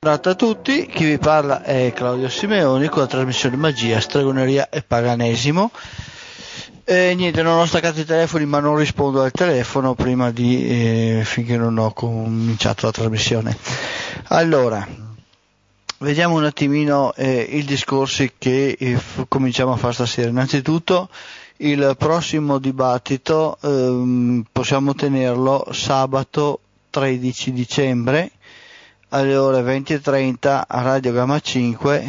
Buonanotte a tutti, chi vi parla è Claudio Simeoni con la trasmissione Magia, Stregoneria e Paganesimo. E niente, non ho staccato i telefoni, ma non rispondo al telefono prima di finché non ho cominciato la trasmissione. Allora, vediamo un attimino i discorsi che cominciamo a fare stasera. Innanzitutto il prossimo dibattito possiamo tenerlo sabato 13 dicembre alle ore 20:30 a Radio Gamma 5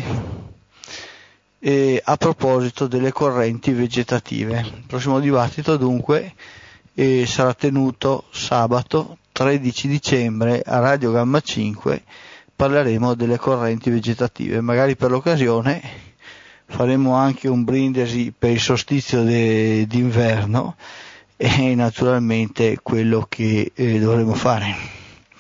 a proposito delle correnti vegetative. Il prossimo dibattito dunque sarà tenuto sabato 13 dicembre a Radio Gamma 5. Parleremo delle correnti vegetative, magari per l'occasione faremo anche un brindisi per il solstizio d'inverno e naturalmente quello che dovremo fare.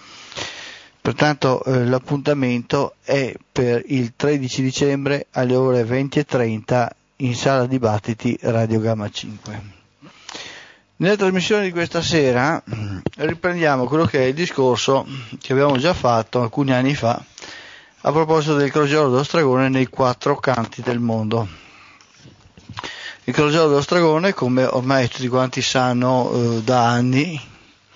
Pertanto l'appuntamento è per il 13 dicembre alle ore 20:30 in sala dibattiti Radio Gamma 5. Nella trasmissione di questa sera riprendiamo quello che è il discorso che abbiamo già fatto alcuni anni fa a proposito del crogiolo dello Stragone nei 4 canti del mondo. Il crogiolo dello Stragone, come ormai tutti quanti sanno da anni,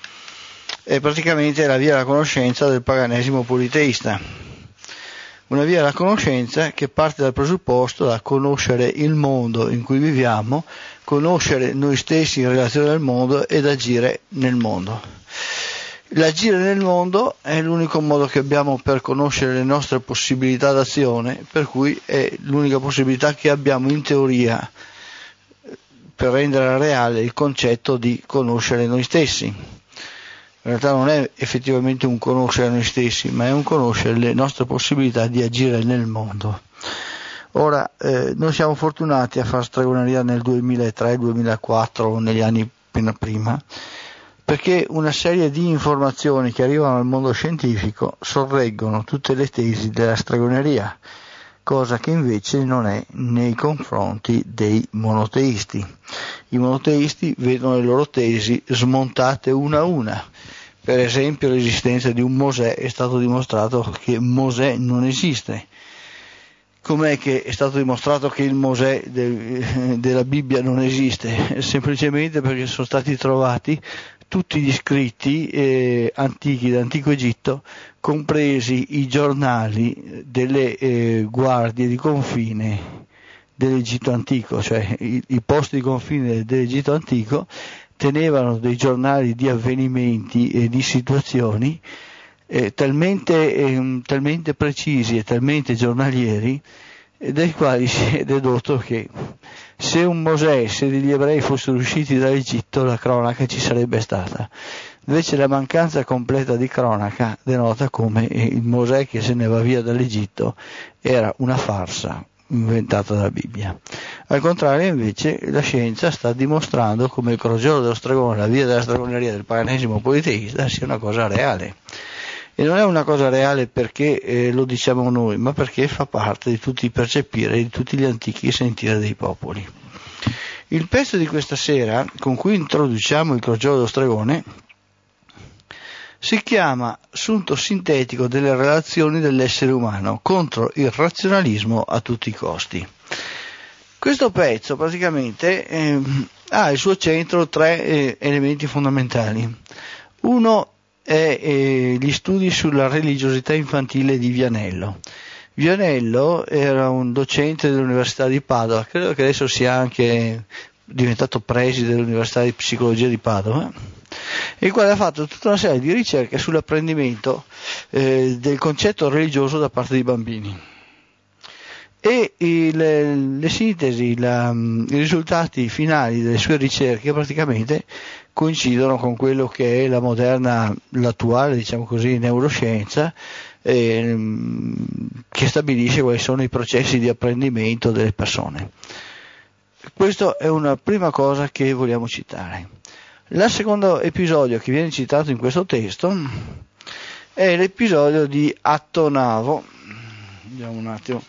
è praticamente la via alla conoscenza del paganesimo politeista, una via alla conoscenza che parte dal presupposto da conoscere il mondo in cui viviamo, conoscere noi stessi in relazione al mondo ed agire nel mondo. L'agire nel mondo è l'unico modo che abbiamo per conoscere le nostre possibilità d'azione, per cui è l'unica possibilità che abbiamo in teoria per rendere reale il concetto di conoscere noi stessi. In realtà non è effettivamente un conoscere noi stessi, ma è un conoscere le nostre possibilità di agire nel mondo. Ora, noi siamo fortunati a fare stregoneria nel 2003, 2004 o negli anni appena prima, perché una serie di informazioni che arrivano al mondo scientifico sorreggono tutte le tesi della stregoneria, cosa che invece non è nei confronti dei monoteisti. I monoteisti vedono le loro tesi smontate una a una. Per esempio l'esistenza di un Mosè, è stato dimostrato che Mosè non esiste. Com'è che è stato dimostrato che il Mosè della Bibbia non esiste? Semplicemente perché sono stati trovati tutti gli scritti antichi dell'antico Egitto, compresi i giornali delle guardie di confine dell'Egitto antico, cioè i posti di confine dell'Egitto antico tenevano dei giornali di avvenimenti e di situazioni talmente precisi e talmente giornalieri dai quali si è dedotto che se un Mosè, se degli ebrei fossero usciti dall'Egitto, la cronaca ci sarebbe stata. Invece la mancanza completa di cronaca denota come il Mosè che se ne va via dall'Egitto era una farsa inventata dalla Bibbia. Al contrario, invece, la scienza sta dimostrando come il crogiolo dello Stragone, la via della stregoneria del paganesimo politeista, sia una cosa reale. E non è una cosa reale perché lo diciamo noi, ma perché fa parte di tutti i percepire, di tutti gli antichi sentire dei popoli. Il pezzo di questa sera, con cui introduciamo il crogiolo dello Stragone, si chiama Sunto sintetico delle relazioni dell'essere umano contro il razionalismo a tutti i costi. Questo pezzo praticamente ha al suo centro 3 elementi fondamentali. Uno è gli studi sulla religiosità infantile di Vianello. Vianello era un docente dell'Università di Padova, credo che adesso sia anche diventato preside dell'Università di Psicologia di Padova, il quale ha fatto tutta una serie di ricerche sull'apprendimento del concetto religioso da parte dei bambini. E le sintesi, i risultati finali delle sue ricerche praticamente coincidono con quello che è l'attuale, diciamo così, neuroscienza, che stabilisce quali sono i processi di apprendimento delle persone. Questa è una prima cosa che vogliamo citare. Il secondo episodio che viene citato in questo testo è l'episodio di Attonavio. Vediamo un attimo.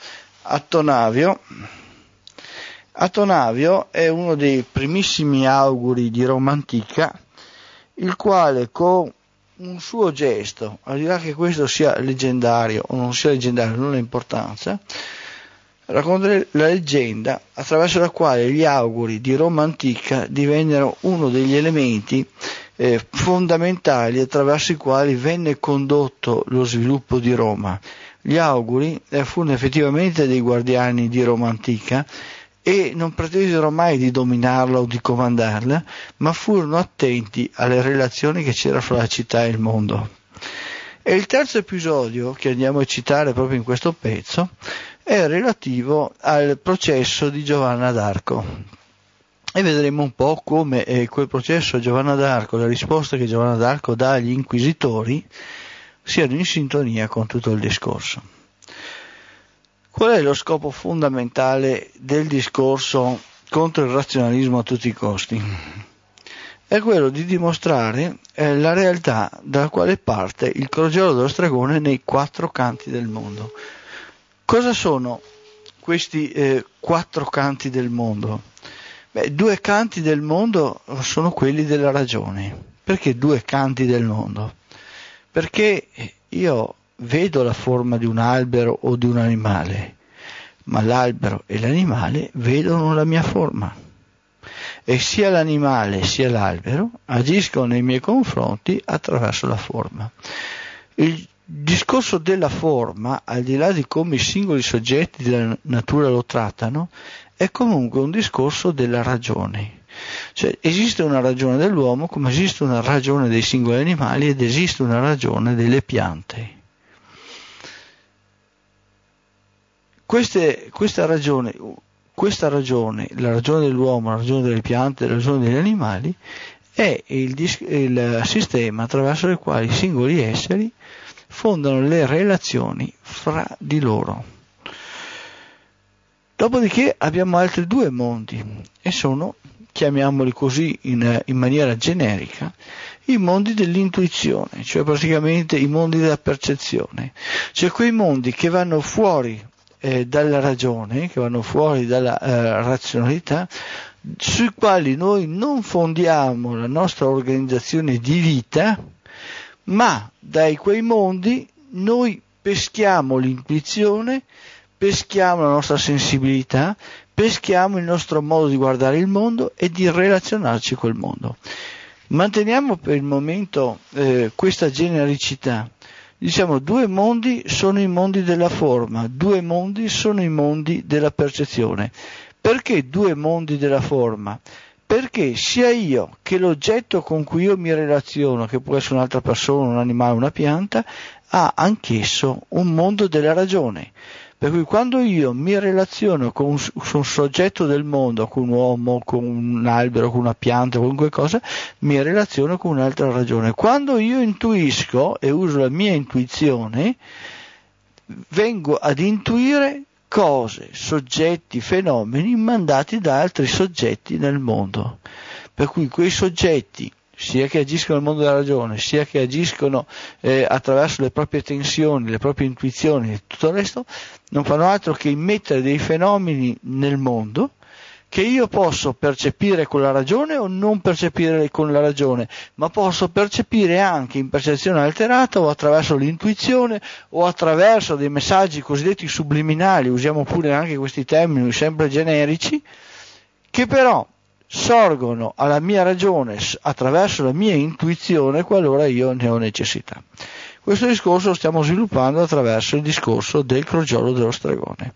Attonavio è uno dei primissimi auguri di Roma antica, il quale con un suo gesto, al di là che questo sia leggendario o non sia leggendario, non ha importanza, racconta la leggenda attraverso la quale gli auguri di Roma antica divennero uno degli elementi fondamentali attraverso i quali venne condotto lo sviluppo di Roma. Gli auguri furono effettivamente dei guardiani di Roma antica e non pretesero mai di dominarla o di comandarla, ma furono attenti alle relazioni che c'era fra la città e il mondo. E il terzo episodio che andiamo a citare proprio in questo pezzo è relativo al processo di Giovanna d'Arco. E vedremo un po' come quel processo Giovanna d'Arco, la risposta che Giovanna d'Arco dà agli inquisitori, siano in sintonia con tutto il discorso. Qual è lo scopo fondamentale del discorso contro il razionalismo a tutti i costi? È quello di dimostrare la realtà dalla quale parte il crogiolo dello stregone nei 4 canti del mondo. Cosa sono questi 4 canti del mondo? 2 canti del mondo sono quelli della ragione. Perché 2 canti del mondo? Perché io vedo la forma di un albero o di un animale, ma l'albero e l'animale vedono la mia forma. E sia l'animale sia l'albero agiscono nei miei confronti attraverso la forma. Il discorso della forma, al di là di come i singoli soggetti della natura lo trattano, è comunque un discorso della ragione. Cioè esiste una ragione dell'uomo come esiste una ragione dei singoli animali ed esiste una ragione delle piante. Questa ragione, la ragione dell'uomo, la ragione delle piante, la ragione degli animali, è il sistema attraverso il quale i singoli esseri fondano le relazioni fra di loro. Dopodiché abbiamo altri 2 mondi e sono, chiamiamoli così in maniera generica, i mondi dell'intuizione, cioè praticamente i mondi della percezione, cioè quei mondi che vanno fuori dalla ragione, che vanno fuori dalla razionalità, sui quali noi non fondiamo la nostra organizzazione di vita, ma da quei mondi noi peschiamo l'intuizione, peschiamo la nostra sensibilità, peschiamo il nostro modo di guardare il mondo e di relazionarci col mondo. Manteniamo per il momento questa genericità. Diciamo 2 mondi sono i mondi della forma, 2 mondi sono i mondi della percezione. Perché 2 mondi della forma? Perché sia io che l'oggetto con cui io mi relaziono, che può essere un'altra persona, un animale, una pianta, ha anch'esso un mondo della ragione. Per cui quando io mi relaziono con un soggetto del mondo, con un uomo, con un albero, con una pianta, con qualunque cosa, mi relaziono con un'altra ragione. Quando io intuisco e uso la mia intuizione, vengo ad intuire cose, soggetti, fenomeni mandati da altri soggetti nel mondo. Per cui quei soggetti, sia che agiscono nel mondo della ragione, sia che agiscono attraverso le proprie tensioni, le proprie intuizioni e tutto il resto, non fanno altro che immettere dei fenomeni nel mondo che io posso percepire con la ragione o non percepire con la ragione, ma posso percepire anche in percezione alterata o attraverso l'intuizione o attraverso dei messaggi cosiddetti subliminali, usiamo pure anche questi termini sempre generici, che però sorgono alla mia ragione attraverso la mia intuizione qualora io ne ho necessità. Questo discorso lo stiamo sviluppando attraverso il discorso del crogiolo dello stregone.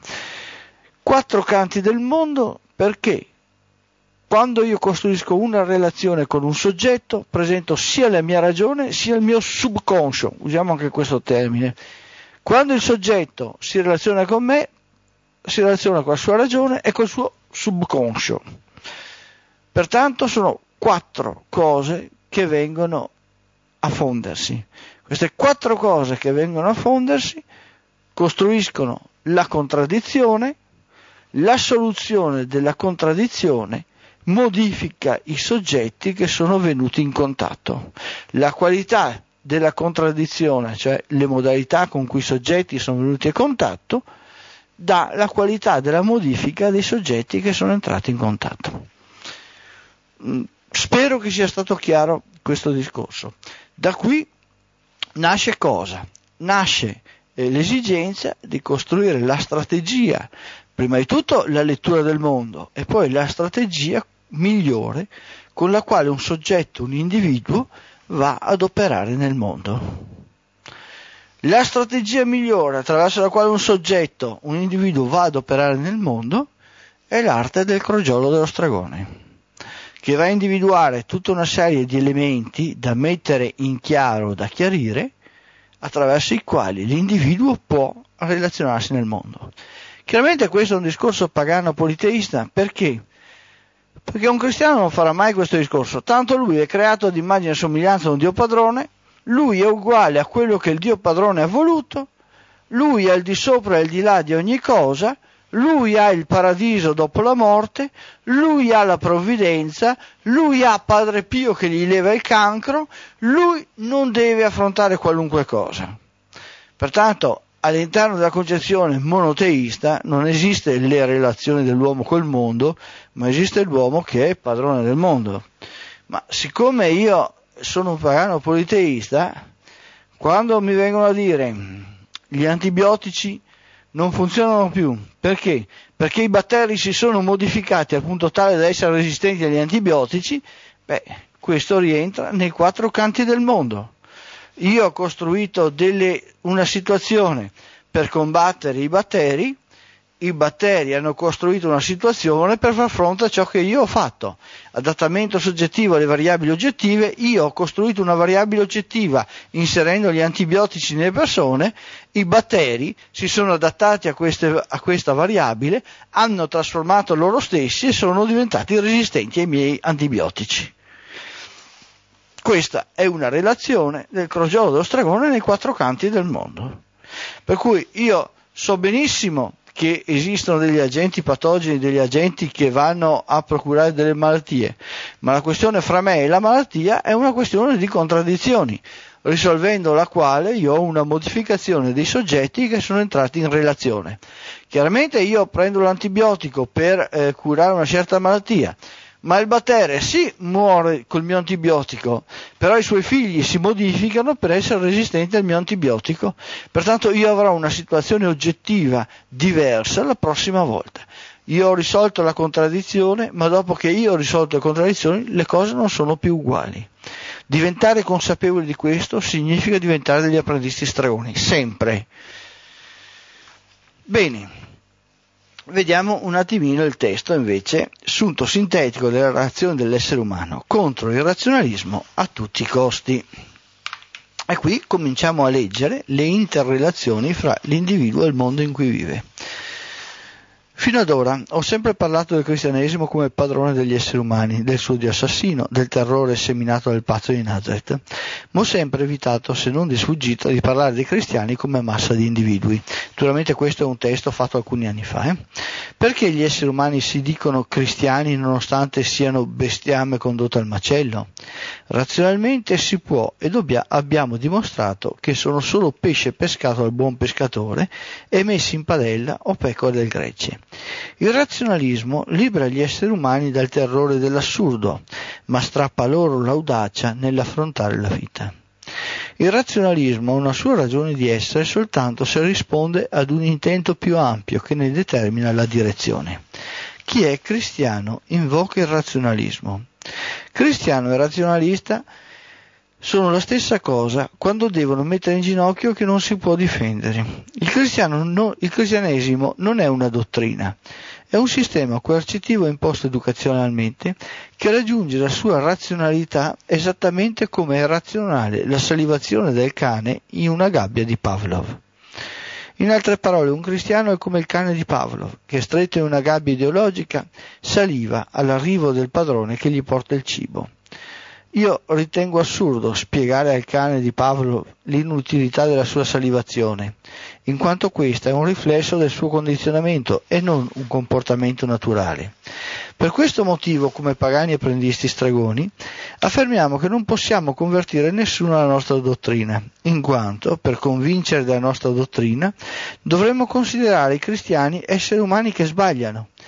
4 canti del mondo, perché quando io costruisco una relazione con un soggetto presento sia la mia ragione sia il mio subconscio, usiamo anche questo termine. Quando il soggetto si relaziona con me, si relaziona con la sua ragione e col suo subconscio. Pertanto sono 4 cose che vengono a fondersi. Queste 4 cose che vengono a fondersi costruiscono la contraddizione, la soluzione della contraddizione modifica i soggetti che sono venuti in contatto. La qualità della contraddizione, cioè le modalità con cui i soggetti sono venuti in contatto, dà la qualità della modifica dei soggetti che sono entrati in contatto. Spero che sia stato chiaro questo discorso. Da qui nasce cosa? Nasce l'esigenza di costruire la strategia, prima di tutto la lettura del mondo e poi la strategia migliore con la quale un soggetto, un individuo, va ad operare nel mondo. La strategia migliore attraverso la quale un soggetto, un individuo, va ad operare nel mondo è l'arte del crogiolo dello stregone, che va a individuare tutta una serie di elementi da mettere in chiaro, da chiarire, attraverso i quali l'individuo può relazionarsi nel mondo. Chiaramente questo è un discorso pagano politeista, perché? Perché un cristiano non farà mai questo discorso, tanto lui è creato ad immagine e somiglianza di un Dio padrone, lui è uguale a quello che il Dio padrone ha voluto, lui è al di sopra e al di là di ogni cosa, lui ha il paradiso dopo la morte, lui ha la provvidenza, lui ha Padre Pio che gli leva il cancro, lui non deve affrontare qualunque cosa. Pertanto all'interno della concezione monoteista non esiste le relazioni dell'uomo col mondo, ma esiste l'uomo che è padrone del mondo. Ma siccome io sono un pagano politeista, quando mi vengono a dire gli antibiotici non funzionano più, perché? Perché i batteri si sono modificati al punto tale da essere resistenti agli antibiotici, questo rientra nei 4 canti del mondo. Io ho costruito una situazione per combattere i batteri hanno costruito una situazione per far fronte a ciò che io ho fatto. Adattamento soggettivo alle variabili oggettive, io ho costruito una variabile oggettiva inserendo gli antibiotici nelle persone, i batteri si sono adattati a questa variabile, hanno trasformato loro stessi e sono diventati resistenti ai miei antibiotici. Questa è una relazione del crogiolo dello stregone nei 4 canti del mondo. Per cui io so benissimo che esistono degli agenti patogeni, degli agenti che vanno a procurare delle malattie, ma la questione fra me e la malattia è una questione di contraddizioni, risolvendo la quale io ho una modificazione dei soggetti che sono entrati in relazione. Chiaramente io prendo l'antibiotico per curare una certa malattia, ma il battere sì muore col mio antibiotico, però i suoi figli si modificano per essere resistenti al mio antibiotico, pertanto io avrò una situazione oggettiva diversa la prossima volta. Io ho risolto la contraddizione, ma dopo che io ho risolto le contraddizioni le cose non sono più uguali. Diventare consapevoli di questo significa diventare degli apprendisti stregoni, sempre. Bene. Vediamo un attimino il testo invece, sunto sintetico della reazione dell'essere umano contro il razionalismo a tutti i costi. E qui cominciamo a leggere le interrelazioni fra l'individuo e il mondo in cui vive. Fino ad ora ho sempre parlato del cristianesimo come padrone degli esseri umani, del suo Dio assassino, del terrore seminato dal pazzo di Nazareth, ma ho sempre evitato, se non di sfuggita, di parlare dei cristiani come massa di individui. Naturalmente questo è un testo fatto alcuni anni fa. Perché gli esseri umani si dicono cristiani nonostante siano bestiame condotto al macello? Razionalmente si può ed abbiamo dimostrato che sono solo pesce pescato dal buon pescatore e messi in padella o pecore del gregge. Il razionalismo libera gli esseri umani dal terrore dell'assurdo, ma strappa loro l'audacia nell'affrontare la vita. Il razionalismo ha una sua ragione di essere soltanto se risponde ad un intento più ampio che ne determina la direzione. Chi è cristiano invoca il razionalismo. Cristiano e razionalista sono la stessa cosa quando devono mettere in ginocchio che non si può difendere. Il cristianesimo non è una dottrina, è un sistema coercitivo imposto educazionalmente che raggiunge la sua razionalità esattamente come è razionale la salivazione del cane in una gabbia di Pavlov. In altre parole, un cristiano è come il cane di Pavlov, che stretto in una gabbia ideologica saliva all'arrivo del padrone che gli porta il cibo. Io ritengo assurdo spiegare al cane di Pavlov l'inutilità della sua salivazione, in quanto questa è un riflesso del suo condizionamento e non un comportamento naturale. Per questo motivo, come pagani apprendisti stregoni, affermiamo che non possiamo convertire nessuno alla nostra dottrina, in quanto, per convincere della nostra dottrina, dovremmo considerare i cristiani esseri umani che sbagliano,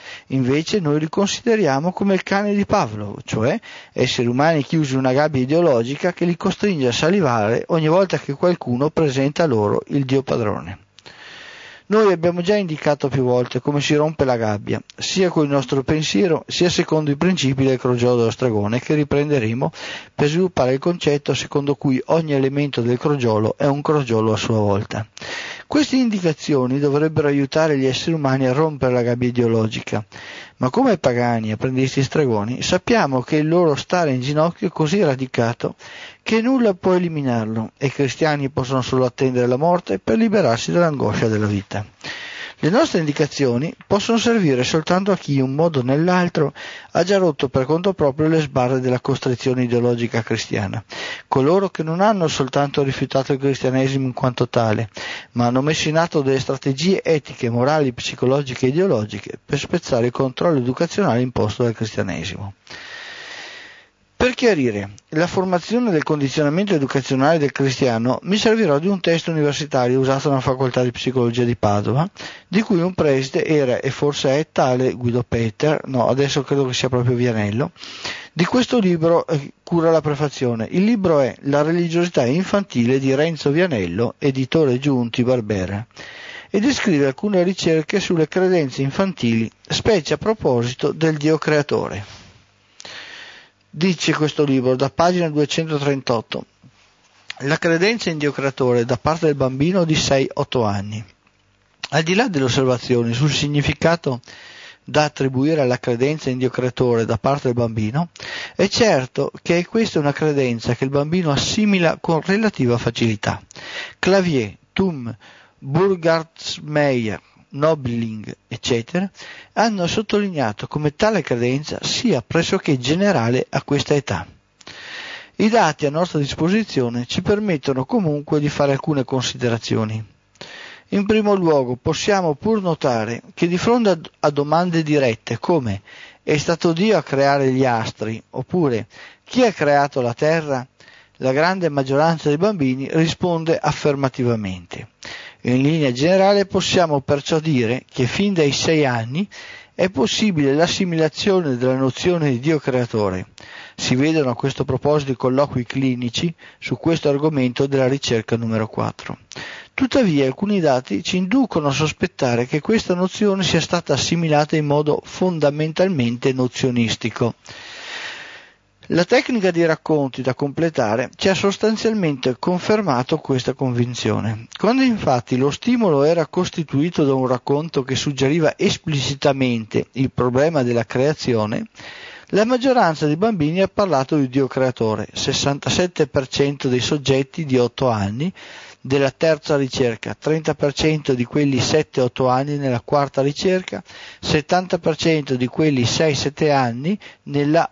invece noi li consideriamo come il cane di Pavlov, cioè esseri umani chiusi in una gabbia ideologica che li costringe a salivare ogni volta che qualcuno presenta loro il Dio padrone. Noi abbiamo già indicato più volte come si rompe la gabbia, sia con il nostro pensiero, sia secondo i principi del crogiolo dello stregone, che riprenderemo per sviluppare il concetto secondo cui ogni elemento del crogiolo è un crogiolo a sua volta. Queste indicazioni dovrebbero aiutare gli esseri umani a rompere la gabbia ideologica, ma come pagani, apprendisti stregoni, sappiamo che il loro stare in ginocchio è così radicato che nulla può eliminarlo e i cristiani possono solo attendere la morte per liberarsi dall'angoscia della vita. Le nostre indicazioni possono servire soltanto a chi in un modo o nell'altro ha già rotto per conto proprio le sbarre della costrizione ideologica cristiana, coloro che non hanno soltanto rifiutato il cristianesimo in quanto tale, ma hanno messo in atto delle strategie etiche, morali, psicologiche e ideologiche per spezzare il controllo educazionale imposto dal cristianesimo. Per chiarire la formazione del condizionamento educazionale del cristiano mi servirò di un testo universitario usato nella facoltà di psicologia di Padova, di cui un preside era e forse è tale Guido Peter, no, adesso credo che sia proprio Vianello. Di questo libro cura la prefazione. Il libro è La religiosità infantile di Renzo Vianello, editore Giunti Barbera, e descrive alcune ricerche sulle credenze infantili, specie a proposito del Dio creatore. Dice questo libro, da pagina 238, la credenza in Dio creatore da parte del bambino di 6-8 anni. Al di là delle osservazioni sul significato da attribuire alla credenza in Dio creatore da parte del bambino, è certo che questa è una credenza che il bambino assimila con relativa facilità. Clavier, Thum, Burgartsmeyer, Nobling, eccetera, hanno sottolineato come tale credenza sia pressoché generale a questa età. I dati a nostra disposizione ci permettono comunque di fare alcune considerazioni. In primo luogo possiamo pur notare che di fronte a domande dirette come «È stato Dio a creare gli astri?» oppure «Chi ha creato la terra?», la grande maggioranza dei bambini risponde affermativamente. In linea generale possiamo perciò dire che fin dai 6 anni è possibile l'assimilazione della nozione di Dio creatore. Si vedono a questo proposito i colloqui clinici su questo argomento della ricerca numero 4. Tuttavia alcuni dati ci inducono a sospettare che questa nozione sia stata assimilata in modo fondamentalmente nozionistico. La tecnica dei racconti da completare ci ha sostanzialmente confermato questa convinzione. Quando infatti lo stimolo era costituito da un racconto che suggeriva esplicitamente il problema della creazione, la maggioranza dei bambini ha parlato di Dio creatore, 67% dei soggetti di 8 anni della terza ricerca, 30% di quelli 7-8 anni nella quarta ricerca, 70% di quelli 6-7 anni nella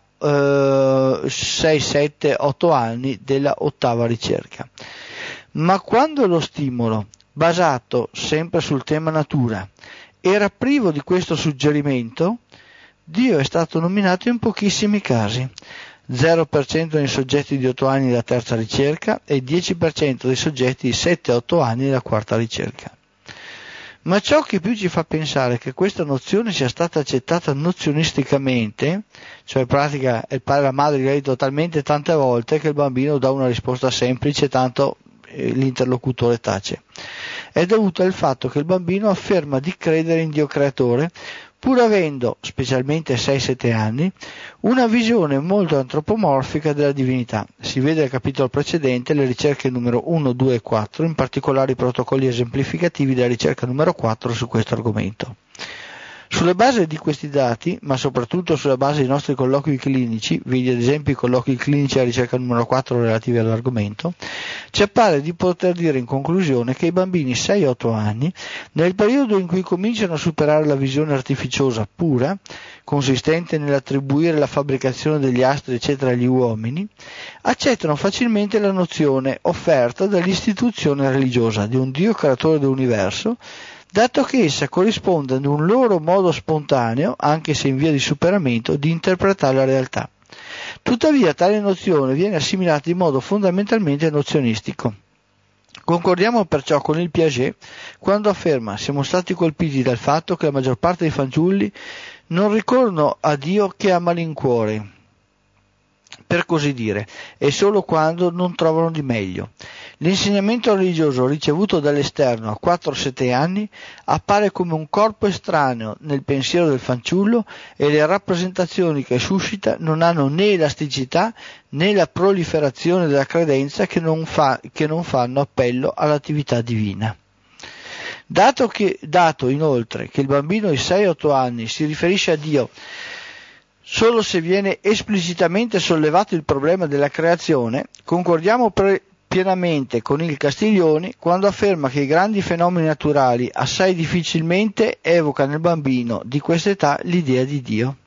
6-7-8 anni della ottava ricerca. Ma quando lo stimolo, basato sempre sul tema natura, era privo di questo suggerimento, Dio è stato nominato in pochissimi casi, 0% nei soggetti di 8 anni della terza ricerca e 10% dei soggetti di 7-8 anni della quarta ricerca. Ma ciò che più ci fa pensare che questa nozione sia stata accettata nozionisticamente, cioè in pratica il padre e la madre li ha detto talmente tante volte che il bambino dà una risposta semplice, tanto l'interlocutore tace, è dovuto al fatto che il bambino afferma di credere in Dio creatore, pur avendo, specialmente a 6-7 anni, una visione molto antropomorfica della divinità. Si vede nel capitolo precedente le ricerche numero 1, 2 e 4, in particolare i protocolli esemplificativi della ricerca numero 4 su questo argomento. Sulla base di questi dati, ma soprattutto sulla base dei nostri colloqui clinici, vedi ad esempio i colloqui clinici della ricerca numero 4 relativi all'argomento, ci appare di poter dire in conclusione che i bambini 6-8 anni, nel periodo in cui cominciano a superare la visione artificiosa pura, consistente nell'attribuire la fabbricazione degli astri eccetera agli uomini, accettano facilmente la nozione offerta dall'istituzione religiosa di un Dio creatore dell'universo, dato che essa corrisponde ad un loro modo spontaneo, anche se in via di superamento, di interpretare la realtà. Tuttavia tale nozione viene assimilata in modo fondamentalmente nozionistico. Concordiamo perciò con il Piaget quando afferma: siamo stati colpiti dal fatto che la maggior parte dei fanciulli non ricorrono a Dio che a malincuore, per così dire, e solo quando non trovano di meglio. L'insegnamento religioso ricevuto dall'esterno a 4-7 anni appare come un corpo estraneo nel pensiero del fanciullo e le rappresentazioni che suscita non hanno né elasticità né la proliferazione della credenza che non fanno appello all'attività divina. Dato inoltre che il bambino di 6-8 anni si riferisce a Dio solo se viene esplicitamente sollevato il problema della creazione, concordiamo pienamente con il Castiglioni quando afferma che i grandi fenomeni naturali assai difficilmente evoca nel bambino di questa età l'idea di Dio.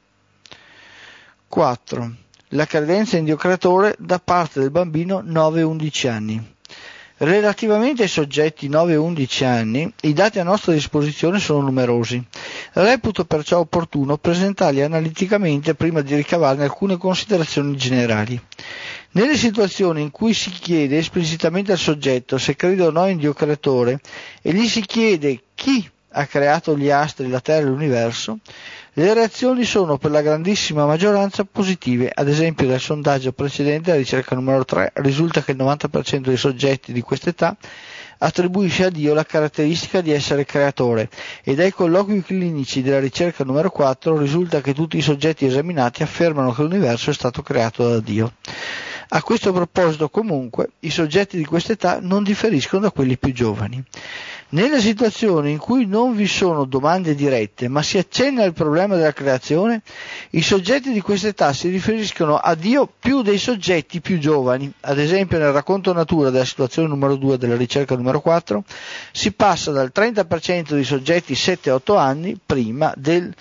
4. La credenza in Dio creatore da parte del bambino 9-11 anni. Relativamente ai soggetti 9-11 anni, i dati a nostra disposizione sono numerosi. Reputo perciò opportuno presentarli analiticamente prima di ricavarne alcune considerazioni generali. Nelle situazioni in cui si chiede esplicitamente al soggetto se crede o no in Dio creatore e gli si chiede chi ha creato gli astri, la terra e l'universo, le reazioni sono per la grandissima maggioranza positive. Ad esempio, dal sondaggio precedente, la ricerca numero 3, risulta che il 90% dei soggetti di quest'età attribuisce a Dio la caratteristica di essere creatore, e dai colloqui clinici della ricerca numero 4 risulta che tutti i soggetti esaminati affermano che l'universo è stato creato da Dio. A questo proposito, comunque, i soggetti di quest'età non differiscono da quelli più giovani. Nelle situazioni in cui non vi sono domande dirette, ma si accenna al problema della creazione, i soggetti di quest'età si riferiscono a Dio più dei soggetti più giovani. Ad esempio, nel racconto natura della situazione numero 2 della ricerca numero 4, si passa dal 30% di soggetti 7-8 anni prima del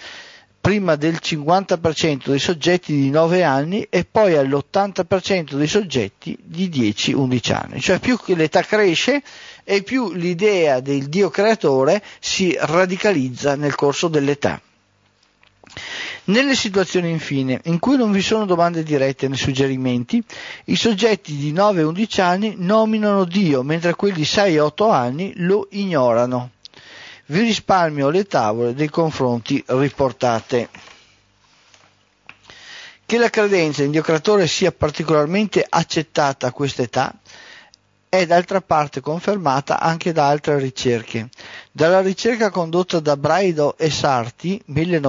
50% dei soggetti di 9 anni e poi all'80% dei soggetti di 10-11 anni. Cioè più che l'età cresce e più l'idea del Dio creatore si radicalizza nel corso dell'età. Nelle situazioni infine in cui non vi sono domande dirette né suggerimenti, i soggetti di 9-11 anni nominano Dio, mentre quelli di 6-8 anni lo ignorano. Vi risparmio le tavole dei confronti riportate. Che la credenza in Dio creatore sia particolarmente accettata a quest'età è d'altra parte confermata anche da altre ricerche. Dalla ricerca condotta da Braido e Sarti,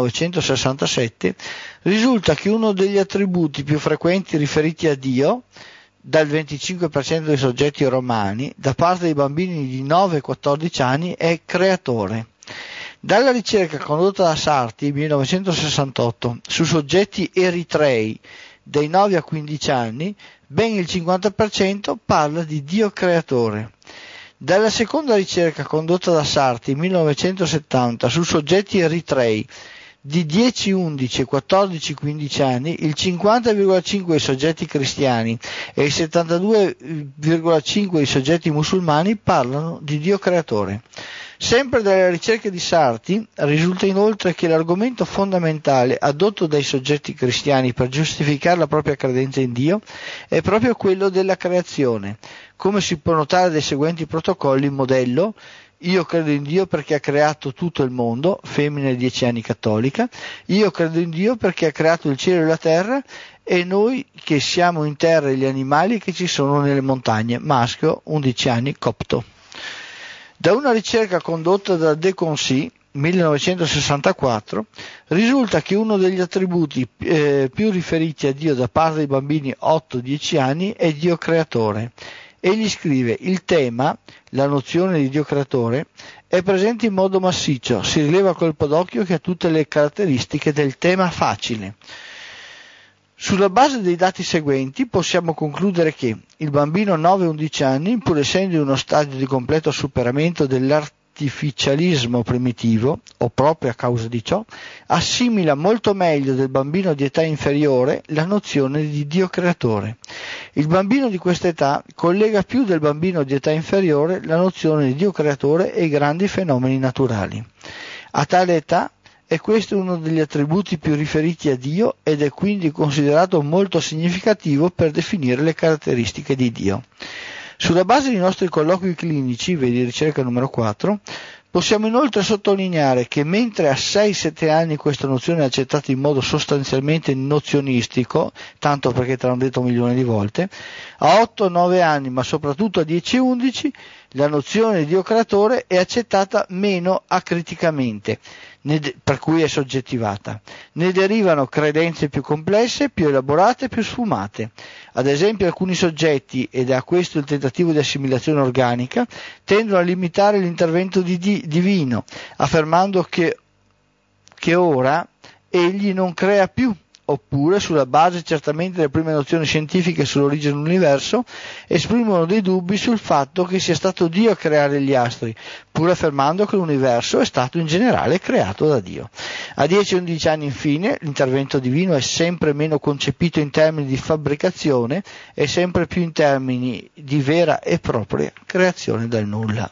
1967, risulta che uno degli attributi più frequenti riferiti a Dio, dal 25% dei soggetti romani, da parte dei bambini di 9-14 anni, è creatore. Dalla ricerca condotta da Sarti, 1968, su soggetti eritrei dai 9 a 15 anni, ben il 50% parla di Dio creatore. Dalla seconda ricerca condotta da Sarti, 1970, su soggetti eritrei di 10, 11, 14, 15 anni, il 50,5% dei soggetti cristiani e il 72,5% dei soggetti musulmani parlano di Dio creatore. Sempre dalle ricerche di Sarti risulta inoltre che l'argomento fondamentale addotto dai soggetti cristiani per giustificare la propria credenza in Dio è proprio quello della creazione, come si può notare dai seguenti protocolli modello: io credo in Dio perché ha creato tutto il mondo, femmina di 10 anni cattolica; io credo in Dio perché ha creato il cielo e la terra e noi che siamo in terra e gli animali che ci sono nelle montagne, maschio, 11 anni, copto. Da una ricerca condotta da De Concy, 1964, risulta che uno degli attributi più riferiti a Dio da parte dei bambini 8-10 anni è Dio creatore. Egli scrive: il tema, la nozione di Dio creatore, è presente in modo massiccio, si rileva a colpo d'occhio che ha tutte le caratteristiche del tema facile. Sulla base dei dati seguenti possiamo concludere che il bambino 9-11 anni, pur essendo in uno stadio di completo superamento dell'artificialismo primitivo, o proprio a causa di ciò, assimila molto meglio del bambino di età inferiore la nozione di Dio creatore. Il bambino di questa età collega più del bambino di età inferiore la nozione di Dio creatore e i grandi fenomeni naturali. A tale età è questo uno degli attributi più riferiti a Dio ed è quindi considerato molto significativo per definire le caratteristiche di Dio. Sulla base dei nostri colloqui clinici, vedi ricerca numero 4, Possiamo inoltre sottolineare che mentre a 6-7 anni questa nozione è accettata in modo sostanzialmente nozionistico, tanto perché te l'hanno detto milioni di volte, a 8-9 anni, ma soprattutto a 10-11, la nozione di Dio creatore è accettata meno acriticamente, per cui è soggettivata. Ne derivano credenze più complesse, più elaborate, più sfumate. Ad esempio alcuni soggetti, ed è a questo il tentativo di assimilazione organica, tendono a limitare l'intervento divino, affermando che ora egli non crea più, oppure, sulla base certamente delle prime nozioni scientifiche sull'origine dell'universo, esprimono dei dubbi sul fatto che sia stato Dio a creare gli astri, pur affermando che l'universo è stato in generale creato da Dio. A 10-11 anni infine l'intervento divino è sempre meno concepito in termini di fabbricazione e sempre più in termini di vera e propria creazione dal nulla.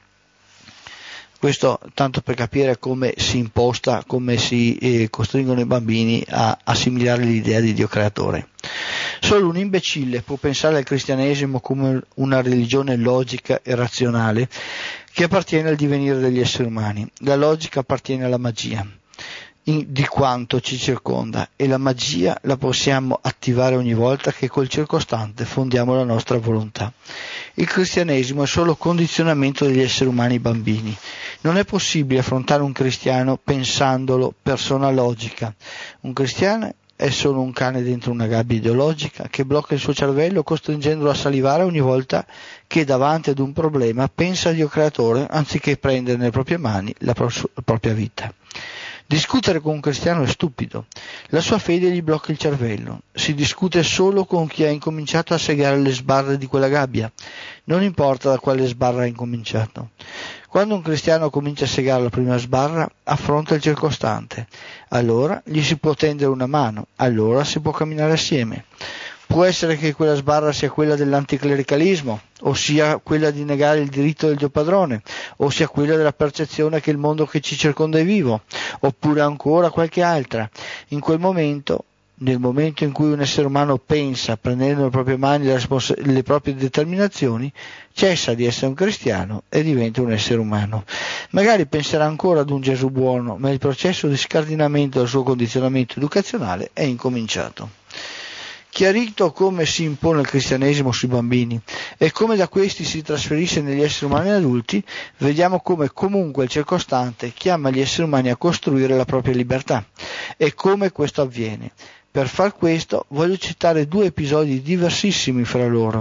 Questo tanto per capire come si imposta, come si costringono i bambini a assimilare l'idea di Dio creatore. Solo un imbecille può pensare al cristianesimo come una religione logica e razionale che appartiene al divenire degli esseri umani. La logica appartiene alla magia di quanto ci circonda, e la magia la possiamo attivare ogni volta che col circostante fondiamo la nostra volontà. Il cristianesimo è solo condizionamento degli esseri umani bambini. Non è possibile affrontare un cristiano pensandolo persona logica. Un cristiano è solo un cane dentro una gabbia ideologica che blocca il suo cervello, costringendolo a salivare ogni volta che davanti ad un problema pensa a Dio creatore anziché prendere nelle proprie mani la propria vita. Discutere con un cristiano è stupido. La sua fede gli blocca il cervello. Si discute solo con chi ha incominciato a segare le sbarre di quella gabbia. Non importa da quale sbarra ha incominciato. Quando un cristiano comincia a segare la prima sbarra, affronta il circostante. Allora gli si può tendere una mano. Allora si può camminare assieme. Può essere che quella sbarra sia quella dell'anticlericalismo, o sia quella di negare il diritto del Dio padrone, o sia quella della percezione che il mondo che ci circonda è vivo, oppure ancora qualche altra. In quel momento, nel momento in cui un essere umano pensa, prendendo nelle proprie mani le proprie determinazioni, cessa di essere un cristiano e diventa un essere umano. Magari penserà ancora ad un Gesù buono, ma il processo di scardinamento del suo condizionamento educazionale è incominciato. Chiarito come si impone il cristianesimo sui bambini e come da questi si trasferisce negli esseri umani adulti, vediamo come comunque il circostante chiama gli esseri umani a costruire la propria libertà e come questo avviene. Per far questo voglio citare 2 episodi diversissimi fra loro.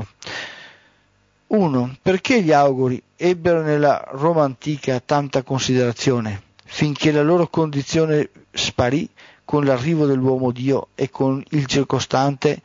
1. Perché gli auguri ebbero nella Roma antica tanta considerazione, finché la loro condizione sparì con l'arrivo dell'uomo Dio e con il circostante,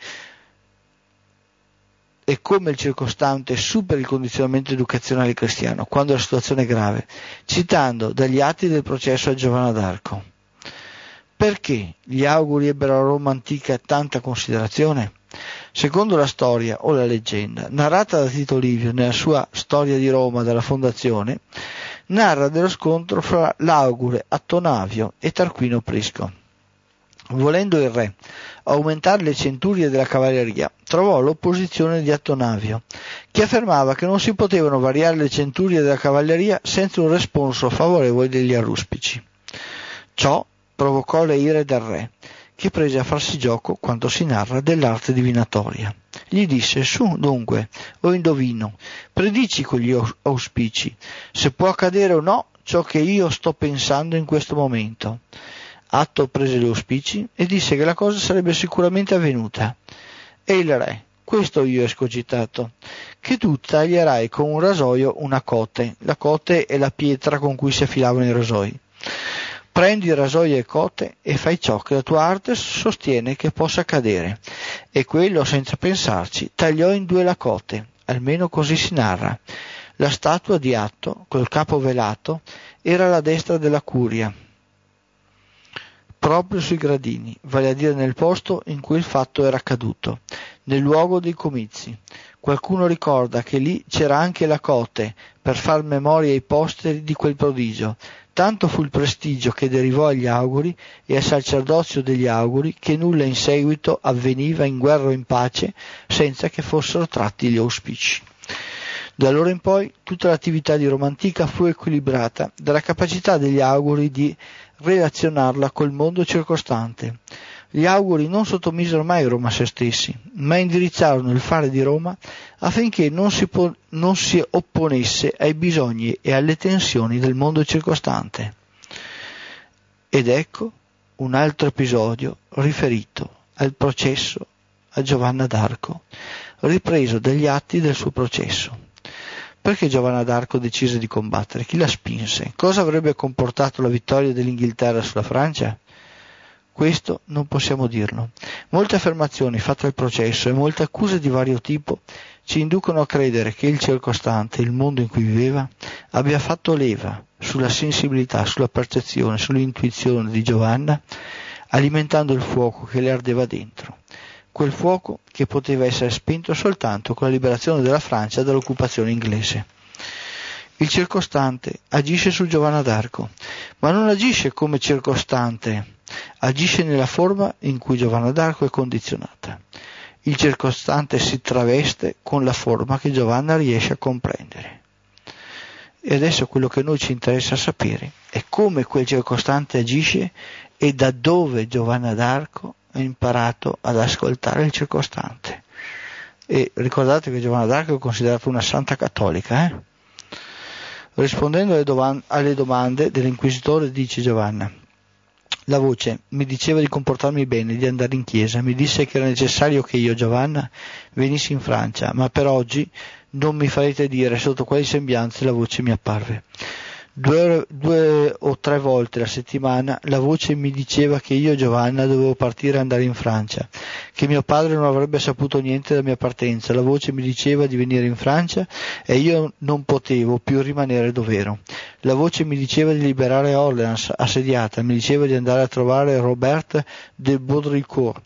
e come il circostante supera il condizionamento educazionale cristiano quando la situazione è grave, citando dagli atti del processo a Giovanna d'Arco. Perché gli auguri ebbero a Roma antica tanta considerazione? Secondo la storia o la leggenda, narrata da Tito Livio nella sua Storia di Roma dalla fondazione, narra dello scontro fra l'augure Attonavio e Tarquinio Prisco. Volendo il re aumentare le centurie della cavalleria, trovò l'opposizione di Attonavio, che affermava che non si potevano variare le centurie della cavalleria senza un responso favorevole degli aruspici. Ciò provocò le ire del re, che prese a farsi gioco, quanto si narra, dell'arte divinatoria. Gli disse: su dunque, o indovino, predici con gli auspici, se può accadere o no ciò che io sto pensando in questo momento. Atto prese gli auspici e disse che la cosa sarebbe sicuramente avvenuta. E il re: questo io ho escogitato, che tu taglierai con un rasoio una cote. La cote è la pietra con cui si affilavano i rasoi. Prendi il rasoio e cote e fai ciò che la tua arte sostiene che possa accadere. E quello, senza pensarci, tagliò in 2 la cote, almeno così si narra. La statua di Atto, col capo velato, era alla destra della curia, proprio sui gradini, vale a dire nel posto in cui il fatto era accaduto, nel luogo dei comizi. Qualcuno ricorda che lì c'era anche la cote per far memoria ai posteri di quel prodigio. Tanto fu il prestigio che derivò agli auguri e al sacerdozio degli auguri che nulla in seguito avveniva in guerra o in pace senza che fossero tratti gli auspici. Da allora in poi tutta l'attività di Roma antica fu equilibrata dalla capacità degli auguri di relazionarla col mondo circostante. Gli auguri non sottomisero mai Roma a se stessi, ma indirizzarono il fare di Roma affinché non si opponesse ai bisogni e alle tensioni del mondo circostante. Ed ecco un altro episodio riferito al processo a Giovanna d'Arco, ripreso dagli atti del suo processo. Perché Giovanna d'Arco decise di combattere? Chi la spinse? Cosa avrebbe comportato la vittoria dell'Inghilterra sulla Francia? Questo non possiamo dirlo. Molte affermazioni fatte al processo e molte accuse di vario tipo ci inducono a credere che il circostante, il mondo in cui viveva, abbia fatto leva sulla sensibilità, sulla percezione, sull'intuizione di Giovanna, alimentando il fuoco che le ardeva dentro. Quel fuoco che poteva essere spento soltanto con la liberazione della Francia dall'occupazione inglese. Il circostante agisce su Giovanna d'Arco, ma non agisce come circostante, agisce nella forma in cui Giovanna d'Arco è condizionata. Il circostante si traveste con la forma che Giovanna riesce a comprendere. E adesso quello che a noi ci interessa sapere è come quel circostante agisce e da dove Giovanna d'Arco ha imparato ad ascoltare il circostante. E ricordate che Giovanna d'Arco è considerata una santa cattolica. Rispondendo alle domande dell'inquisitore, dice Giovanna: la voce mi diceva di comportarmi bene, di andare in chiesa, mi disse che era necessario che io, Giovanna, venissi in Francia, ma per oggi non mi farete dire sotto quali sembianze la voce mi apparve. 2 o 3 volte la settimana la voce mi diceva che io, Giovanna, dovevo partire e andare in Francia, che mio padre non avrebbe saputo niente della mia partenza. La voce mi diceva di venire in Francia e io non potevo più rimanere dov'ero. La voce mi diceva di liberare Orléans assediata, mi diceva di andare a trovare Robert de Baudricourt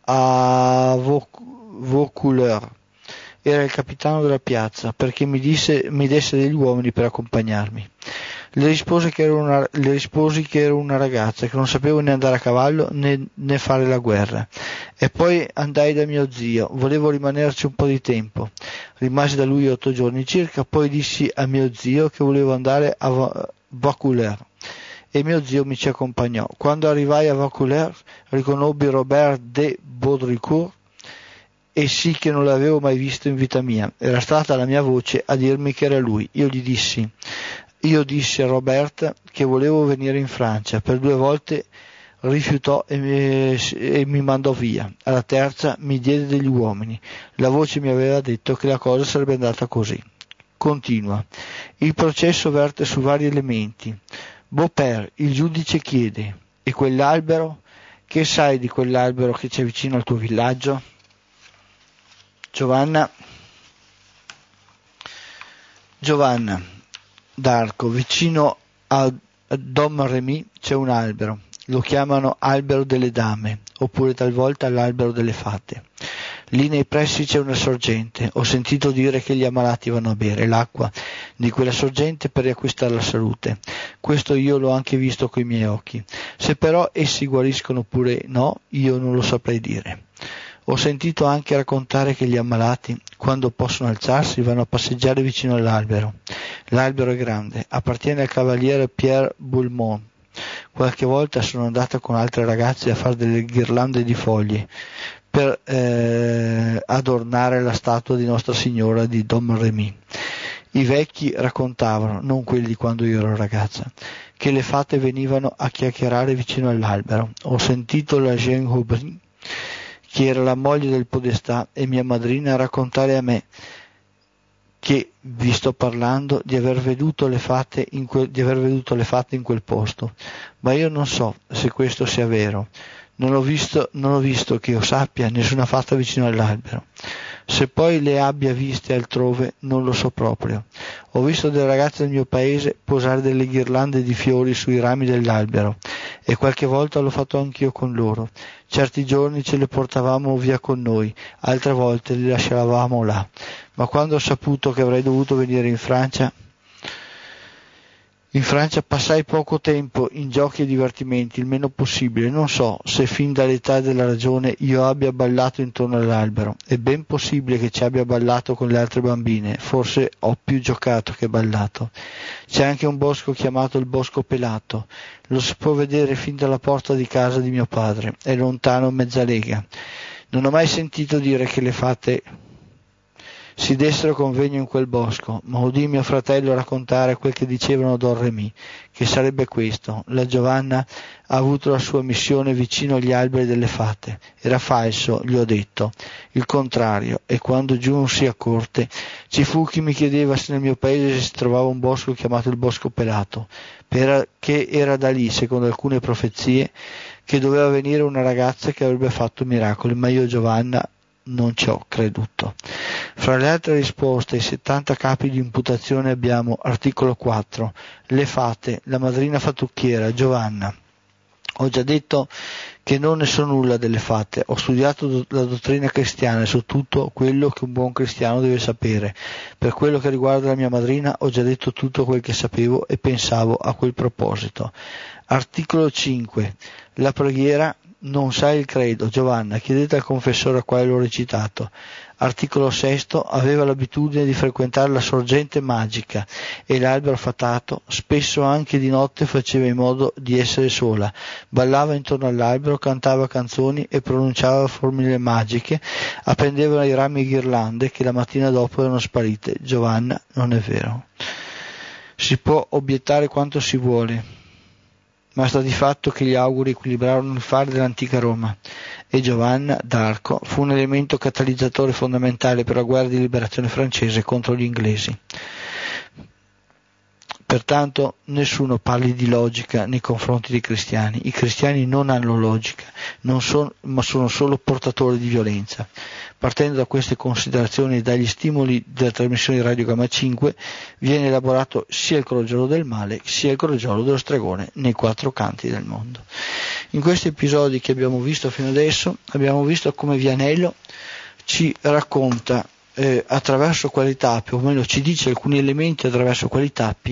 a Vaucouleurs. Era il capitano della piazza, perché mi desse degli uomini per accompagnarmi. Le risposi che ero una ragazza, che non sapevo né andare a cavallo né fare la guerra. E poi andai da mio zio, volevo rimanerci un po' di tempo. Rimasi da lui 8 giorni circa, poi dissi a mio zio che volevo andare a Vaucouleurs. E mio zio mi ci accompagnò. Quando arrivai a Vaucouleurs riconobbi Robert de Baudricourt, e sì che non l'avevo mai visto in vita mia. Era stata la mia voce a dirmi che era lui. Io dissi a Robert che volevo venire in Francia. Per 2 volte rifiutò e mi mandò via. Alla terza mi diede degli uomini. La voce mi aveva detto che la cosa sarebbe andata così. Continua. Il processo verte su vari elementi. Beaupère, il giudice, chiede: e quell'albero? Che sai di quell'albero che c'è vicino al tuo villaggio? Giovanna d'Arco, vicino a Domremy c'è un albero, lo chiamano albero delle dame, oppure talvolta l'albero delle fate. Lì nei pressi c'è una sorgente. Ho sentito dire che gli ammalati vanno a bere l'acqua di quella sorgente per riacquistare la salute. Questo io l'ho anche visto coi miei occhi. Se però essi guariscono oppure no, io non lo saprei dire. Ho sentito anche raccontare che gli ammalati, quando possono alzarsi, vanno a passeggiare vicino all'albero. L'albero è grande, appartiene al cavaliere Pierre Boulmont. Qualche volta sono andata con altre ragazze a fare delle ghirlande di foglie per adornare la statua di Nostra Signora di Domremy. I vecchi raccontavano, non quelli di quando io ero ragazza, che le fate venivano a chiacchierare vicino all'albero. Ho sentito la Jeanne Aubry, che era la moglie del podestà e mia madrina, raccontare a me che vi sto parlando di aver veduto le fate in quel posto, ma io non so se questo sia vero. Non ho visto che io sappia nessuna fata vicino all'albero. Se poi le abbia viste altrove non lo so proprio. Ho visto delle ragazze del mio paese posare delle ghirlande di fiori sui rami dell'albero e qualche volta l'ho fatto anch'io con loro. Certi giorni ce le portavamo via con noi, altre volte le lasciavamo là. Ma quando ho saputo che avrei dovuto venire in Francia, In Francia passai poco tempo in giochi e divertimenti, il meno possibile. Non so se fin dall'età della ragione io abbia ballato intorno all'albero. È ben possibile che ci abbia ballato con le altre bambine, forse ho più giocato che ballato. C'è anche un bosco chiamato il Bosco Pelato. Lo si può vedere fin dalla porta di casa di mio padre, è lontano mezza lega. Non ho mai sentito dire che le fate si dessero convegno in quel bosco, ma udì mio fratello raccontare quel che dicevano Don Remì, che sarebbe questo: la Giovanna ha avuto la sua missione vicino agli alberi delle fate. Era falso, gli ho detto, il contrario, e quando giunsi a corte ci fu chi mi chiedeva se nel mio paese si trovava un bosco chiamato il Bosco Pelato, perché era da lì, secondo alcune profezie, che doveva venire una ragazza che avrebbe fatto miracoli, ma io, Giovanna, non ci ho creduto. Fra le altre risposte ai 70 capi di imputazione abbiamo articolo 4, le fate, la madrina fattucchiera, Giovanna. Ho già detto che non ne so nulla delle fate, ho studiato la dottrina cristiana e so tutto quello che un buon cristiano deve sapere. Per quello che riguarda la mia madrina ho già detto tutto quel che sapevo e pensavo a quel proposito. Articolo 5, la preghiera. Non sai il credo, Giovanna, chiedete al confessore a quale l'ho recitato. Articolo 6, aveva l'abitudine di frequentare la sorgente magica e l'albero fatato, spesso anche di notte faceva in modo di essere sola, ballava intorno all'albero, cantava canzoni e pronunciava formule magiche, appendeva ai rami ghirlande che la mattina dopo erano sparite. Giovanna, non è vero. Si può obiettare quanto si vuole, ma sta di fatto che gli auguri equilibrarono il fare dell'antica Roma e Giovanna d'Arco fu un elemento catalizzatore fondamentale per la guerra di liberazione francese contro gli inglesi. Pertanto nessuno parli di logica nei confronti dei cristiani. I cristiani non hanno logica, ma sono solo portatori di violenza. Partendo da queste considerazioni e dagli stimoli della trasmissione di Radio Gamma 5 viene elaborato sia il crogiolo del male sia il crogiolo dello stregone nei 4 canti del mondo. In questi episodi che abbiamo visto fino adesso abbiamo visto come Vianello ci racconta attraverso quali tappe, o meglio ci dice alcuni elementi attraverso quali tappe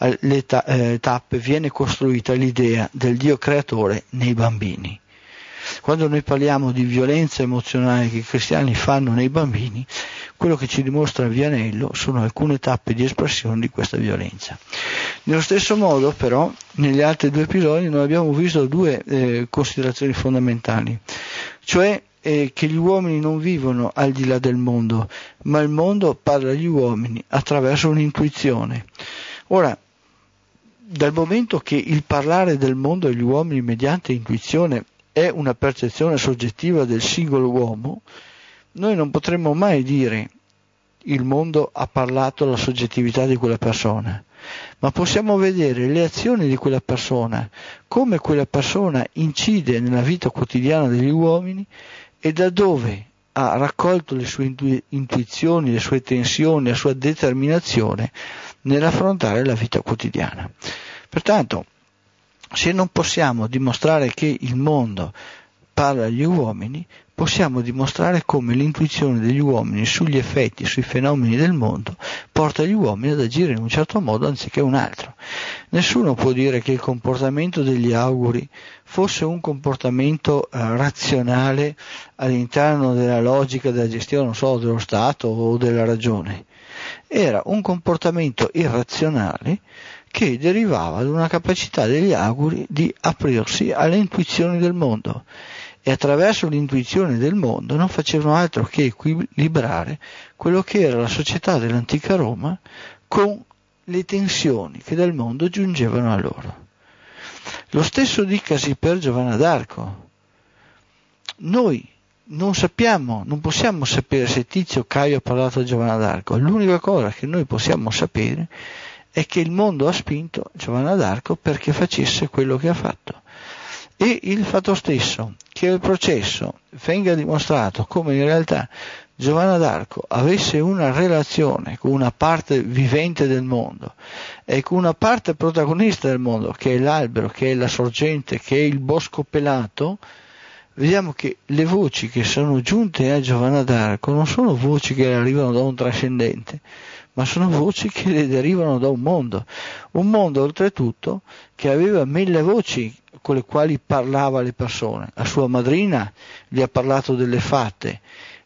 viene costruita l'idea del Dio creatore nei bambini. Quando noi parliamo di violenza emozionale che i cristiani fanno nei bambini, quello che ci dimostra Vianello sono alcune tappe di espressione di questa violenza. Nello stesso modo però negli altri 2 episodi noi abbiamo visto 2 considerazioni fondamentali, cioè che gli uomini non vivono al di là del mondo, ma il mondo parla agli uomini attraverso un'intuizione. Ora, dal momento che il parlare del mondo agli uomini mediante intuizione è una percezione soggettiva del singolo uomo, noi non potremmo mai dire il mondo ha parlato alla soggettività di quella persona, ma possiamo vedere le azioni di quella persona, come quella persona incide nella vita quotidiana degli uomini e da dove ha raccolto le sue intuizioni, le sue tensioni, la sua determinazione nell'affrontare la vita quotidiana. Pertanto, se non possiamo dimostrare che il mondo parla agli uomini, possiamo dimostrare come l'intuizione degli uomini sugli effetti, sui fenomeni del mondo, porta gli uomini ad agire in un certo modo anziché un altro. Nessuno può dire che il comportamento degli auguri fosse un comportamento razionale all'interno della logica della gestione, non so, dello Stato o della ragione. Era un comportamento irrazionale che derivava da una capacità degli auguri di aprirsi alle intuizioni del mondo, e attraverso l'intuizione del mondo non facevano altro che equilibrare quello che era la società dell'antica Roma con le tensioni che dal mondo giungevano a loro. Lo stesso dicasi per Giovanna d'Arco. Noi non possiamo sapere se Tizio Caio ha parlato a Giovanna d'Arco. L'unica cosa che noi possiamo sapere è che il mondo ha spinto Giovanna d'Arco perché facesse quello che ha fatto. E il fatto stesso che il processo venga dimostrato come in realtà Giovanna d'Arco avesse una relazione con una parte vivente del mondo e con una parte protagonista del mondo, che è l'albero, che è la sorgente, che è il bosco pelato, vediamo che le voci che sono giunte a Giovanna d'Arco non sono voci che arrivano da un trascendente, ma sono voci che derivano da un mondo oltretutto che aveva 1000 voci con le quali parlava alle persone. La sua madrina gli ha parlato delle fate,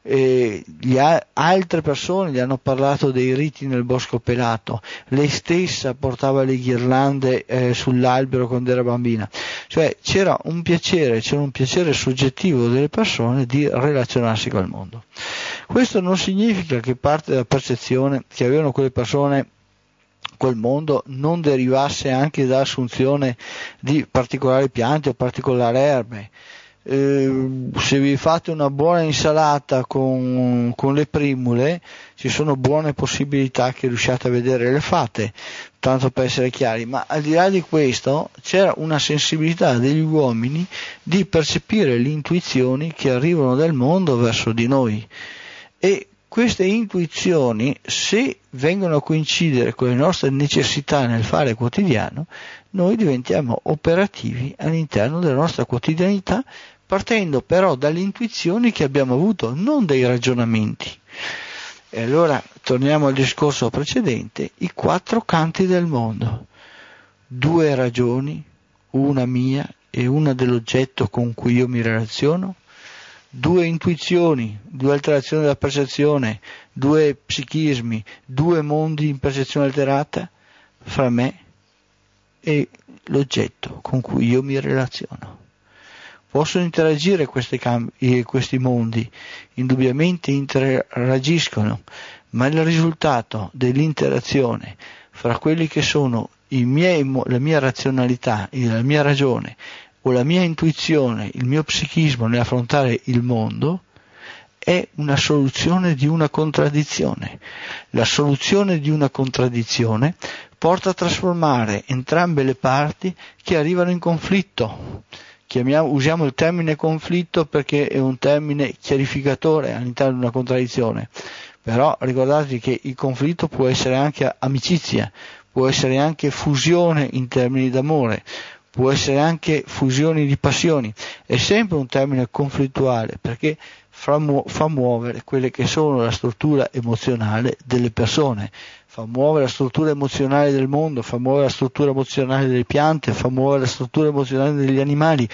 altre persone gli hanno parlato dei riti nel bosco pelato, lei stessa portava le ghirlande sull'albero quando era bambina, cioè c'era un piacere soggettivo delle persone di relazionarsi col mondo. Questo non significa che parte della percezione che avevano quelle persone quel mondo non derivasse anche da assunzione di particolari piante o particolari erbe. Se vi fate una buona insalata con le primule, ci sono buone possibilità che riusciate a vedere le fate, tanto per essere chiari, ma al di là di questo c'era una sensibilità degli uomini di percepire le intuizioni che arrivano dal mondo verso di noi, e queste intuizioni, se vengono a coincidere con le nostre necessità nel fare quotidiano, noi diventiamo operativi all'interno della nostra quotidianità, partendo però dalle intuizioni che abbiamo avuto, non dai ragionamenti. E allora torniamo al discorso precedente: i 4 canti del mondo, 2 ragioni, una mia e una dell'oggetto con cui io mi relaziono, 2 intuizioni, 2 alterazioni della percezione, 2 psichismi, 2 mondi in percezione alterata fra me e l'oggetto con cui io mi relaziono. Possono interagire questi mondi, indubbiamente interagiscono, ma il risultato dell'interazione fra quelli che sono la mia razionalità, la mia ragione o la mia intuizione, il mio psichismo nell'affrontare il mondo, è una soluzione di una contraddizione. La soluzione di una contraddizione porta a trasformare entrambe le parti che arrivano in conflitto. Usiamo il termine conflitto perché è un termine chiarificatore all'interno di una contraddizione, però ricordatevi che il conflitto può essere anche amicizia, può essere anche fusione in termini d'amore, può essere anche fusioni di passioni, è sempre un termine conflittuale perché fa muovere quelle che sono la struttura emozionale delle persone, fa muovere la struttura emozionale del mondo, fa muovere la struttura emozionale delle piante, fa muovere la struttura emozionale degli animali,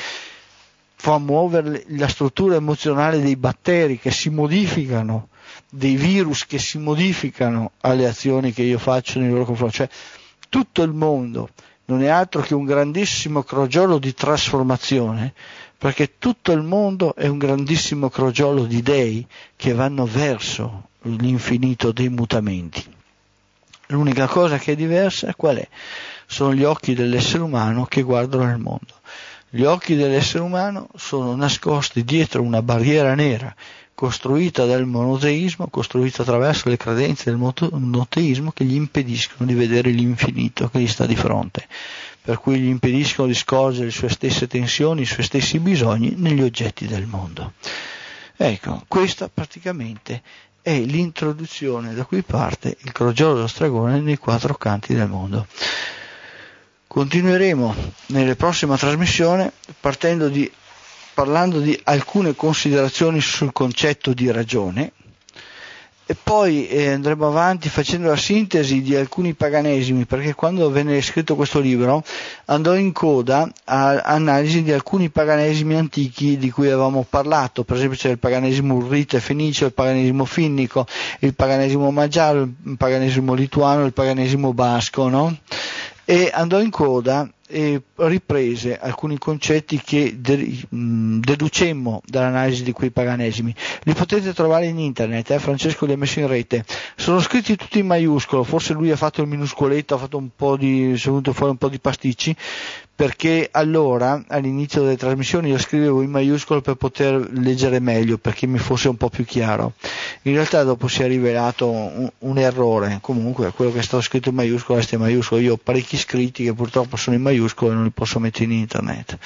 fa muovere la struttura emozionale dei batteri che si modificano, dei virus che si modificano alle azioni che io faccio nei loro confronti. Cioè tutto il mondo non è altro che un grandissimo crogiolo di trasformazione, perché tutto il mondo è un grandissimo crogiolo di dei che vanno verso l'infinito dei mutamenti. L'unica cosa che è diversa qual è? Sono gli occhi dell'essere umano che guardano il mondo. Gli occhi dell'essere umano sono nascosti dietro una barriera nera costruita dal monoteismo, costruita attraverso le credenze del monoteismo che gli impediscono di vedere l'infinito che gli sta di fronte, per cui gli impediscono di scorgere le sue stesse tensioni, i suoi stessi bisogni negli oggetti del mondo. Ecco, questa praticamente è l'introduzione da cui parte il crogiolo dello stregone nei 4 canti del mondo. Continueremo nelle prossime trasmissioni parlando di alcune considerazioni sul concetto di ragione, e poi andremo avanti facendo la sintesi di alcuni paganesimi, perché quando venne scritto questo libro andò in coda all'analisi di alcuni paganesimi antichi di cui avevamo parlato. Per esempio c'è il paganesimo urrita e fenicio, il paganesimo finnico, il paganesimo magiaro, il paganesimo lituano, il paganesimo basco, no? E andò in coda e riprese alcuni concetti che deducemmo dall'analisi di quei paganesimi. Li potete trovare in internet, Francesco li ha messi in rete, sono scritti tutti in maiuscolo, forse lui ha fatto il minuscoletto, si è venuto fuori un po' di pasticci, perché allora all'inizio delle trasmissioni io scrivevo in maiuscolo per poter leggere meglio, perché mi fosse un po' più chiaro. In realtà dopo si è rivelato un errore. Comunque quello che è stato scritto in maiuscolo resta in maiuscolo. Io ho parecchi scritti che purtroppo sono in maiuscolo e non li posso mettere in internet,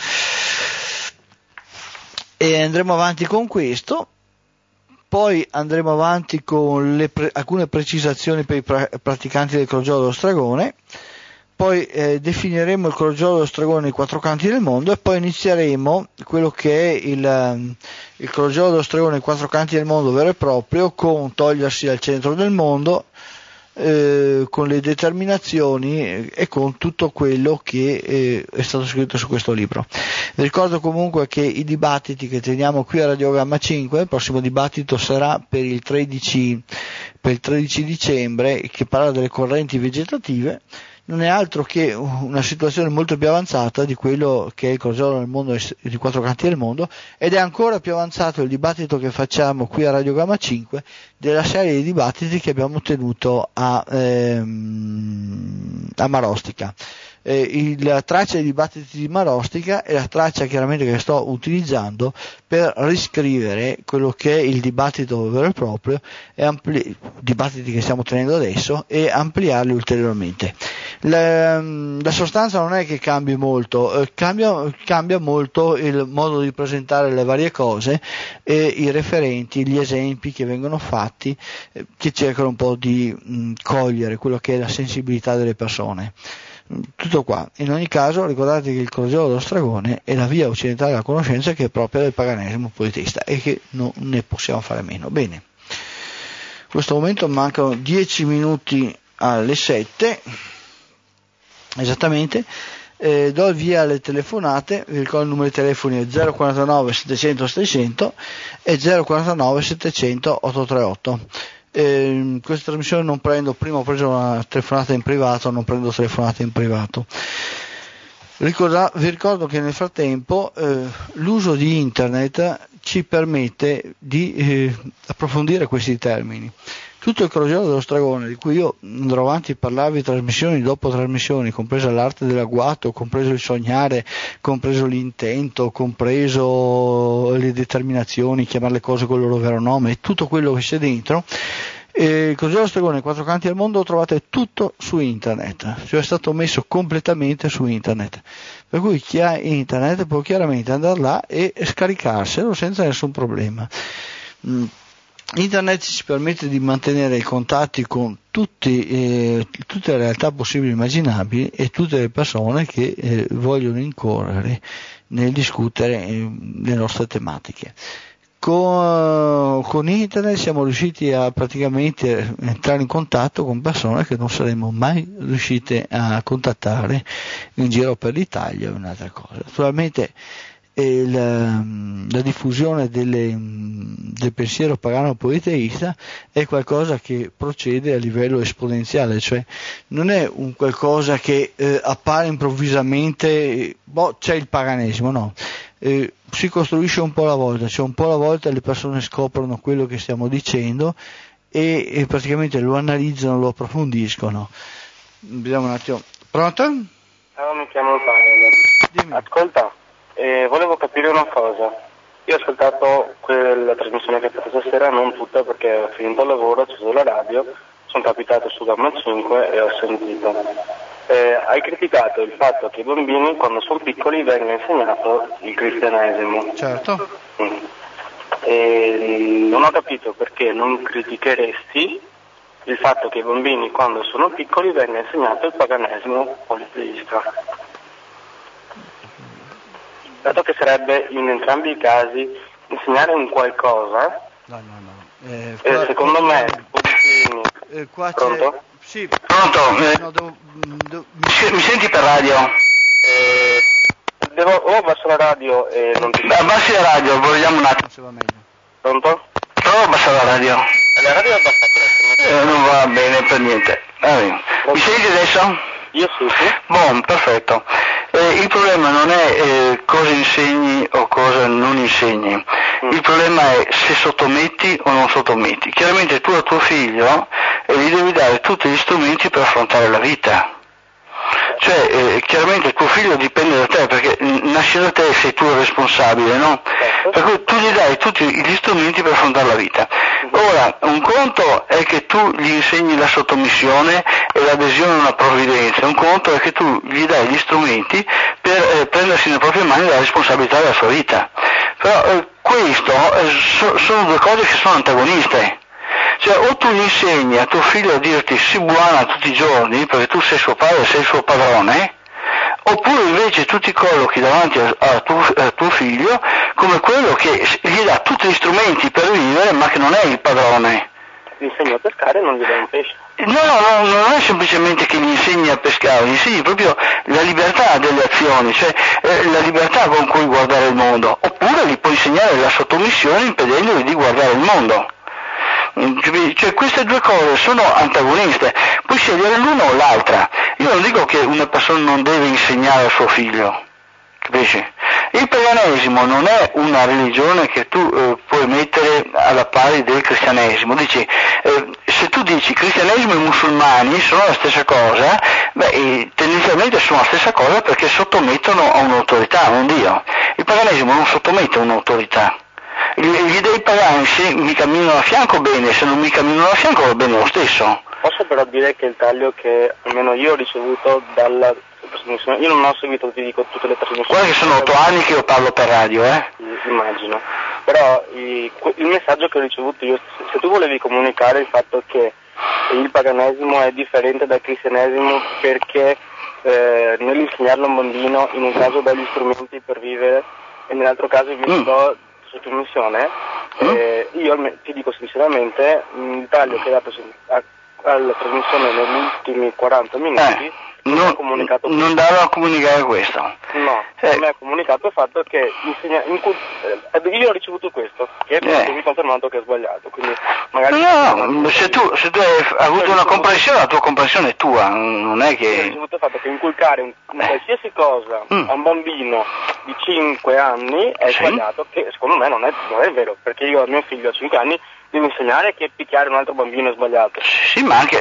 e andremo avanti con questo. Poi andremo avanti con alcune precisazioni per i praticanti del crogiolo dello stregone. Poi definiremo il crogiolo dello stregone nei 4 canti del mondo, e poi inizieremo quello che è il crogiolo dello stregone nei 4 canti del mondo vero e proprio, con togliersi dal centro del mondo, con le determinazioni e con tutto quello che è stato scritto su questo libro. Vi ricordo comunque che i dibattiti che teniamo qui a Radio Gamma 5, il prossimo dibattito sarà per il 13 dicembre, che parla delle correnti vegetative. Non è altro che una situazione molto più avanzata di quello che è il crogiolo nel mondo di quattro canti del mondo, ed è ancora più avanzato il dibattito che facciamo qui a Radio Gamma 5 della serie di dibattiti che abbiamo tenuto a Marostica. La traccia dei dibattiti di Marostica è la traccia chiaramente che sto utilizzando per riscrivere quello che è il dibattito vero e proprio, dibattiti che stiamo tenendo adesso, e ampliarli ulteriormente. La sostanza non è che cambi molto, cambia molto il modo di presentare le varie cose e i referenti, gli esempi che vengono fatti, che cercano un po' di cogliere quello che è la sensibilità delle persone. Tutto qua. In ogni caso ricordate che il crogiolo dello Stragone è la via occidentale della conoscenza, che è propria del paganesimo poetista e che non ne possiamo fare a meno. Bene, in questo momento mancano 10 minuti alle 7 esattamente. Do il via alle telefonate. Vi ricordo il numero di telefoni è 049 700 600 e 049 700 838. Questa trasmissione non prendo, prima ho preso una telefonata in privato, non prendo telefonate in privato. Vi ricordo che nel frattempo l'uso di internet ci permette di approfondire questi termini. Tutto il crogiolo dello Stragone, di cui io andrò avanti a parlarvi trasmissioni dopo trasmissioni, compresa l'arte dell'agguato, compreso il sognare, compreso l'intento, compreso le determinazioni, chiamare le cose col loro vero nome, e tutto quello che c'è dentro. Il crogiolo dello Stragone, quattro canti del mondo, lo trovate tutto su internet, cioè è stato messo completamente su internet, per cui chi ha internet può chiaramente andare là e scaricarselo senza nessun problema. Internet ci permette di mantenere i contatti con tutte le realtà possibili e immaginabili e tutte le persone che vogliono incorrere nel discutere le nostre tematiche. Con internet siamo riusciti a praticamente entrare in contatto con persone che non saremmo mai riusciti a contattare in giro per l'Italia o un'altra cosa. Naturalmente la diffusione del pensiero pagano politeista è qualcosa che procede a livello esponenziale, cioè non è un qualcosa che appare improvvisamente, c'è il paganesimo, no. Si costruisce un po' alla volta, cioè un po' alla volta le persone scoprono quello che stiamo dicendo e praticamente lo analizzano, lo approfondiscono. Vediamo un attimo. Pronto? Ciao, mi chiamo Paolo. Dimmi. Ascolta, volevo capire una cosa. Io ho ascoltato quella trasmissione che hai fatto stasera, non tutta perché ho finito il lavoro, ho acceso la radio, sono capitato su Gamma 5 e ho sentito. Hai criticato il fatto che i bambini quando sono piccoli venga insegnato il cristianesimo. Certo. Non ho capito perché non criticheresti il fatto che i bambini quando sono piccoli venga insegnato il paganesimo politeista. Dato che sarebbe in entrambi i casi insegnare un qualcosa, secondo me qua pronto? Sì. Pronto? Mi senti per radio? Devo abbasso la radio e non ti... Abbassi la radio, vogliamo un attimo. Se va meglio. Pronto? Prova a abbassare la radio. La radio è abbassata. Non va bene per niente. Mi senti adesso? Io sì. Buon, perfetto. Il problema non è cosa insegni o cosa non insegni, il problema è se sottometti o non sottometti. Chiaramente tu a tuo figlio gli devi dare tutti gli strumenti per affrontare la vita. Cioè, chiaramente tuo figlio dipende da te, perché nasce da te e sei tu il responsabile, no? Per cui tu gli dai tutti gli strumenti per affrontare la vita. Ora, un conto è che tu gli insegni la sottomissione e l'adesione a una provvidenza, un conto è che tu gli dai gli strumenti per prendersi nelle proprie mani la responsabilità della sua vita. Però questo sono due cose che sono antagoniste. Cioè, o tu gli insegni a tuo figlio a dirti sii buona tutti i giorni perché tu sei suo padre, sei il suo padrone, oppure invece tu ti collochi davanti a tuo figlio come quello che gli dà tutti gli strumenti per vivere ma che non è il padrone. gli insegni a pescare e non gli dai un pesce. No, non è semplicemente che gli insegni a pescare, gli insegni proprio la libertà delle azioni, cioè la libertà con cui guardare il mondo, oppure gli puoi insegnare la sottomissione impedendogli di guardare il mondo. Cioè queste due cose sono antagoniste, puoi scegliere l'una o l'altra. Io non dico che una persona non deve insegnare a suo figlio, capisci? Il paganesimo non è una religione che tu puoi mettere alla pari del cristianesimo. Se tu dici cristianesimo e musulmani sono la stessa cosa, tendenzialmente sono la stessa cosa perché sottomettono a un'autorità, a un Dio. Il paganesimo non sottomette a un'autorità. Gli dei pagani se mi camminano a fianco bene, se non mi camminano a fianco va bene lo stesso. Posso però dire che il taglio che almeno io ho ricevuto dalla trasmissione, io non ho seguito, ti dico, tutte le trasmissioni. Guarda che sono 8 anni che io parlo per radio, Immagino. Però il messaggio che ho ricevuto io, se tu volevi comunicare il fatto che il paganesimo è differente dal cristianesimo perché nell'insegnarlo a un bambino in un caso dà gli strumenti per vivere e nell'altro caso invece do sottomissione, io ti dico sinceramente il taglio che hai dato alla trasmissione negli ultimi 40 minuti non dava a comunicare questo. No, a me ha comunicato il fatto che io ho ricevuto questo, che mi ha confermato che è sbagliato, quindi magari... No, se tu hai avuto una comprensione, la tua comprensione è tua, non è che... Io ho ricevuto il fatto che inculcare qualsiasi cosa a un bambino di 5 anni è sbagliato, che secondo me non è vero, perché io a mio figlio a 5 anni devo insegnare che picchiare un altro bambino è sbagliato. Sì, ma anche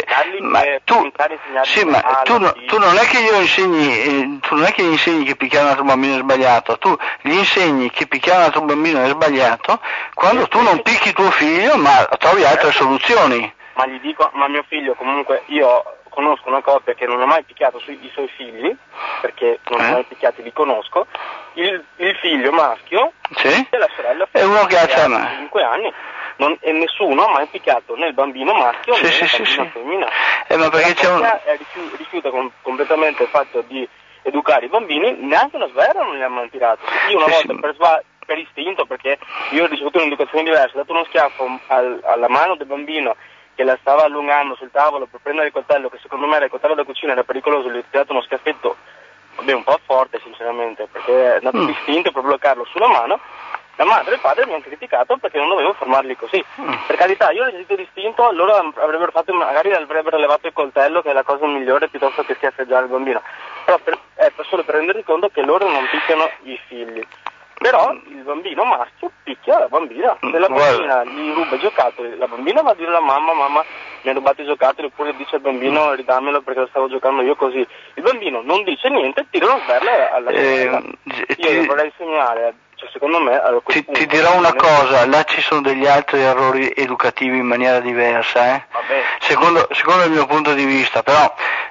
tu non è che io insegni, tu non è che gli insegni che picchiare un altro bambino è sbagliato, tu gli insegni che picchiare un altro bambino è sbagliato quando tu non picchi tuo figlio ma trovi altre soluzioni. Ma gli dico, ma mio figlio comunque, io conosco una coppia che non ha mai picchiato i suoi figli, perché non ha mai picchiati, li conosco, il figlio maschio e la sorella è uno che ha 5 anni. E nessuno ha mai picchiato né il bambino maschio né il bambino femmina. Ma perché rifiuta completamente il fatto di educare i bambini, neanche una sberla non gli ha mai tirato. Io una volta per istinto, perché io ho ricevuto un'educazione diversa, ho dato uno schiaffo alla mano del bambino che la stava allungando sul tavolo per prendere il coltello, che secondo me era il coltello da cucina, era pericoloso, gli ho tirato uno schiaffetto un po' forte sinceramente, perché è andato distinto per bloccarlo sulla mano. La madre e il padre mi hanno criticato perché non dovevo fermarli così. Per carità, io ho resistito distinto, loro avrebbero fatto, magari avrebbero levato il coltello, che è la cosa migliore, piuttosto che schiaffeggiare il bambino. Però solo per rendermi conto che loro non picchiano i figli. Però il bambino maschio picchia la bambina. Se la bambina gli ruba i giocattoli, la bambina va a dire alla mamma mi ha rubato i giocattoli, oppure dice al bambino ridammelo perché lo stavo giocando io così. Il bambino non dice niente, tira una sberla alla sorella. Io vorrei insegnare, secondo me... Ti dirò una cosa, là ci sono degli altri errori educativi in maniera diversa, secondo il mio punto di vista, però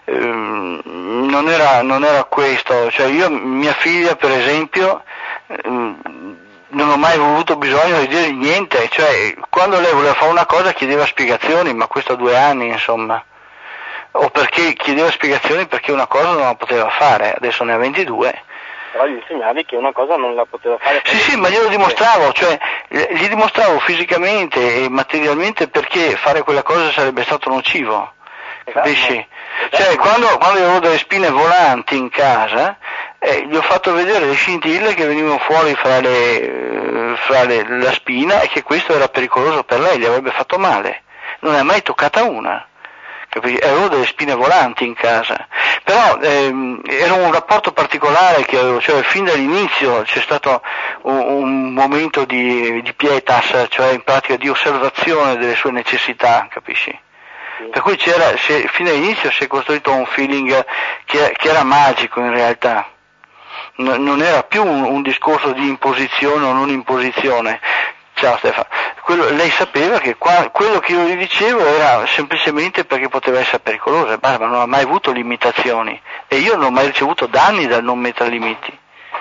non era questo, cioè io, mia figlia per esempio, non ho mai avuto bisogno di dire niente, cioè quando lei voleva fare una cosa chiedeva spiegazioni, ma questo a 2 anni insomma, o perché chiedeva spiegazioni perché una cosa non la poteva fare, adesso ne ha 22. Però gli insegnavi che una cosa non la poteva fare. Sì, ma glielo dimostravo, cioè gli dimostravo fisicamente e materialmente perché fare quella cosa sarebbe stato nocivo, capisci? Cioè quando io avevo delle spine volanti in casa, gli ho fatto vedere le scintille che venivano fuori fra la spina e che questo era pericoloso per lei, gli avrebbe fatto male, non ne ha mai toccata una. Avevo delle spine volanti in casa, però era un rapporto particolare che avevo, cioè fin dall'inizio c'è stato un momento di pietas, cioè in pratica di osservazione delle sue necessità, capisci? Per cui fin dall'inizio si è costruito un feeling che era magico in realtà, non era più un discorso di imposizione o non imposizione. Ciao Stefano, lei sapeva che quello che io gli dicevo era semplicemente perché poteva essere pericoloso, ma non ha mai avuto limitazioni e io non ho mai ricevuto danni dal non mettere limiti.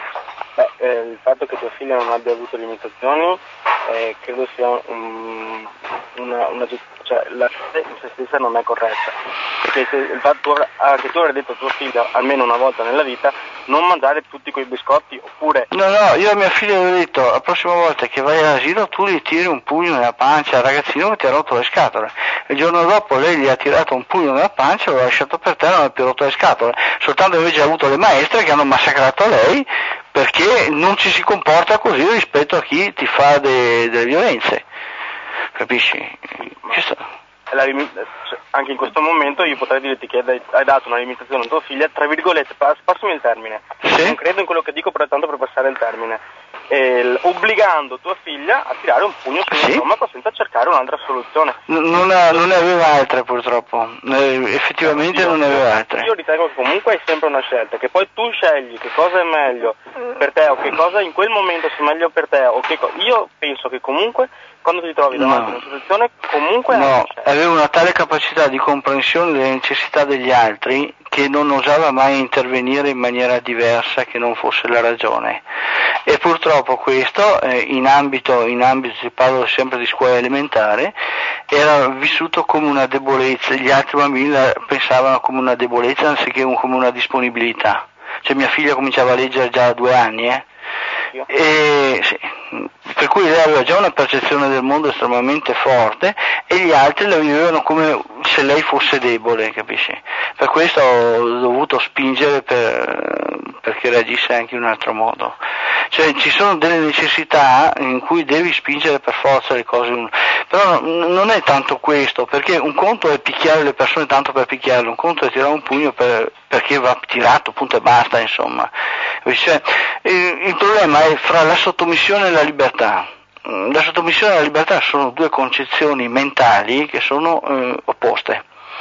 Il fatto che tua figlia non abbia avuto limitazioni credo sia base in se stessa non è corretta, perché se anche tu avrai detto a tua figlia almeno una volta nella vita non mangiare tutti quei biscotti, oppure no, io a mia figlia le ho detto la prossima volta che vai all'asilo tu gli tiri un pugno nella pancia al ragazzino che ti ha rotto le scatole. Il giorno dopo lei gli ha tirato un pugno nella pancia, l'ha lasciato per terra e non ha più rotto le scatole, soltanto invece ha avuto le maestre che hanno massacrato lei perché non ci si comporta così rispetto a chi ti fa delle violenze, capisci? Anche in questo momento io potrei dirti che hai dato una limitazione a tua figlia, tra virgolette, passami il termine, sì? Non credo in quello che dico, però tanto per passare il termine, obbligando tua figlia a tirare un pugno sullo stomaco senza cercare un'altra soluzione. Non ne aveva altre purtroppo, effettivamente non ne aveva altre. Io ritengo che comunque è sempre una scelta, che poi tu scegli che cosa è meglio per te o che cosa in quel momento sia meglio per te o io penso che comunque quando ti trovi davanti a una situazione comunque aveva una tale capacità di comprensione delle necessità degli altri che non osava mai intervenire in maniera diversa che non fosse la ragione, e purtroppo questo in ambito si parla sempre di scuola elementare, era vissuto come una debolezza, gli altri bambini la pensavano come una debolezza anziché come una disponibilità. Cioè mia figlia cominciava a leggere già a 2 anni, sì, per cui lei aveva già una percezione del mondo estremamente forte e gli altri la vivevano come se lei fosse debole, capisci? Per questo ho dovuto spingere perché reagisse anche in un altro modo. Cioè ci sono delle necessità in cui devi spingere per forza le cose, però non è tanto questo, perché un conto è picchiare le persone tanto per picchiarle, un conto è tirare un pugno perché va tirato, punto e basta, insomma. Cioè, il problema è fra la sottomissione e la libertà. La sottomissione e la libertà sono due concezioni mentali che sono opposte.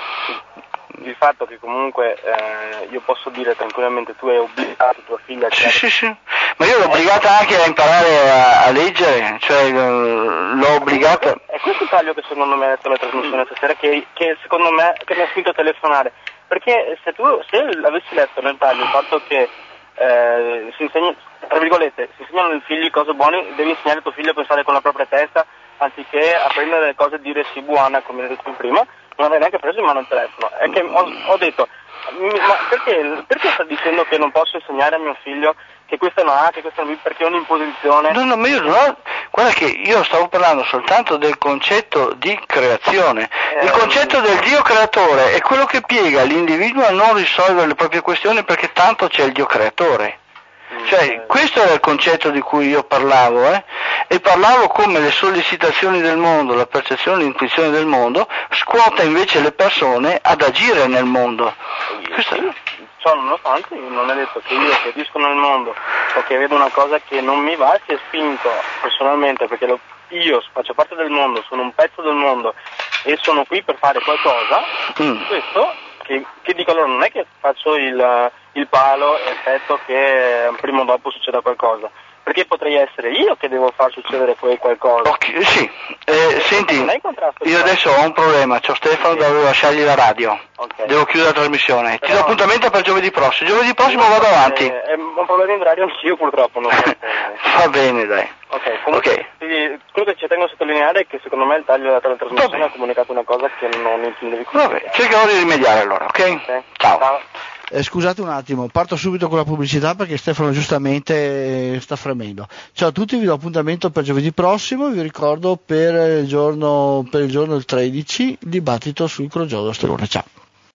Il fatto che comunque io posso dire tranquillamente tu hai obbligato tua figlia a sì, ma io l'ho obbligata anche a imparare a leggere, cioè l'ho obbligata. È questo il taglio che secondo me ha detto la trasmissione stasera, che secondo me che mi ha spinto a telefonare, perché se avessi letto nel taglio il fatto che si insegna, tra virgolette, si insegnano ai figli cose buone, devi insegnare a tuo figlio a pensare con la propria testa anziché a prendere le cose e dire sì buona, come hai detto prima, non avrei neanche preso in mano il telefono. È che ho detto, ma perché sta dicendo che non posso insegnare a mio figlio che questa è una A, che questa è una B, perché è un'imposizione? No, ma io non ho, guarda che io stavo parlando soltanto del concetto di creazione. Il concetto del Dio creatore è quello che piega l'individuo a non risolvere le proprie questioni perché tanto c'è il Dio creatore. Cioè, questo era il concetto di cui io parlavo, e parlavo come le sollecitazioni del mondo, la percezione, l'intuizione del mondo scuota invece le persone ad agire nel mondo. Ciò nonostante non è detto che io che agisco nel mondo o che vedo una cosa che non mi va sia spinto personalmente, perché io faccio parte del mondo, sono un pezzo del mondo e sono qui per fare qualcosa. Questo che dico, allora non è che faccio il palo e aspetto che prima o dopo succeda qualcosa, perché potrei essere io che devo far succedere poi qualcosa. Sì, senti, io adesso ho un problema, c'ho Stefano, devo lasciargli la radio, devo chiudere la trasmissione, ti do appuntamento per giovedì prossimo vado avanti. È un problema in orario anch'io purtroppo, non Va bene, dai. Comunque, quello che ci tengo a sottolineare è che secondo me il taglio della trasmissione ha comunicato una cosa che non intendevi comunicare. Vabbè, cercherò di rimediare allora, ok? Ciao. Scusate un attimo, parto subito con la pubblicità perché Stefano giustamente sta fremendo. Ciao a tutti, vi do appuntamento per giovedì prossimo, vi ricordo per il giorno il 13 il dibattito sul crogiolo Stellone. Ciao.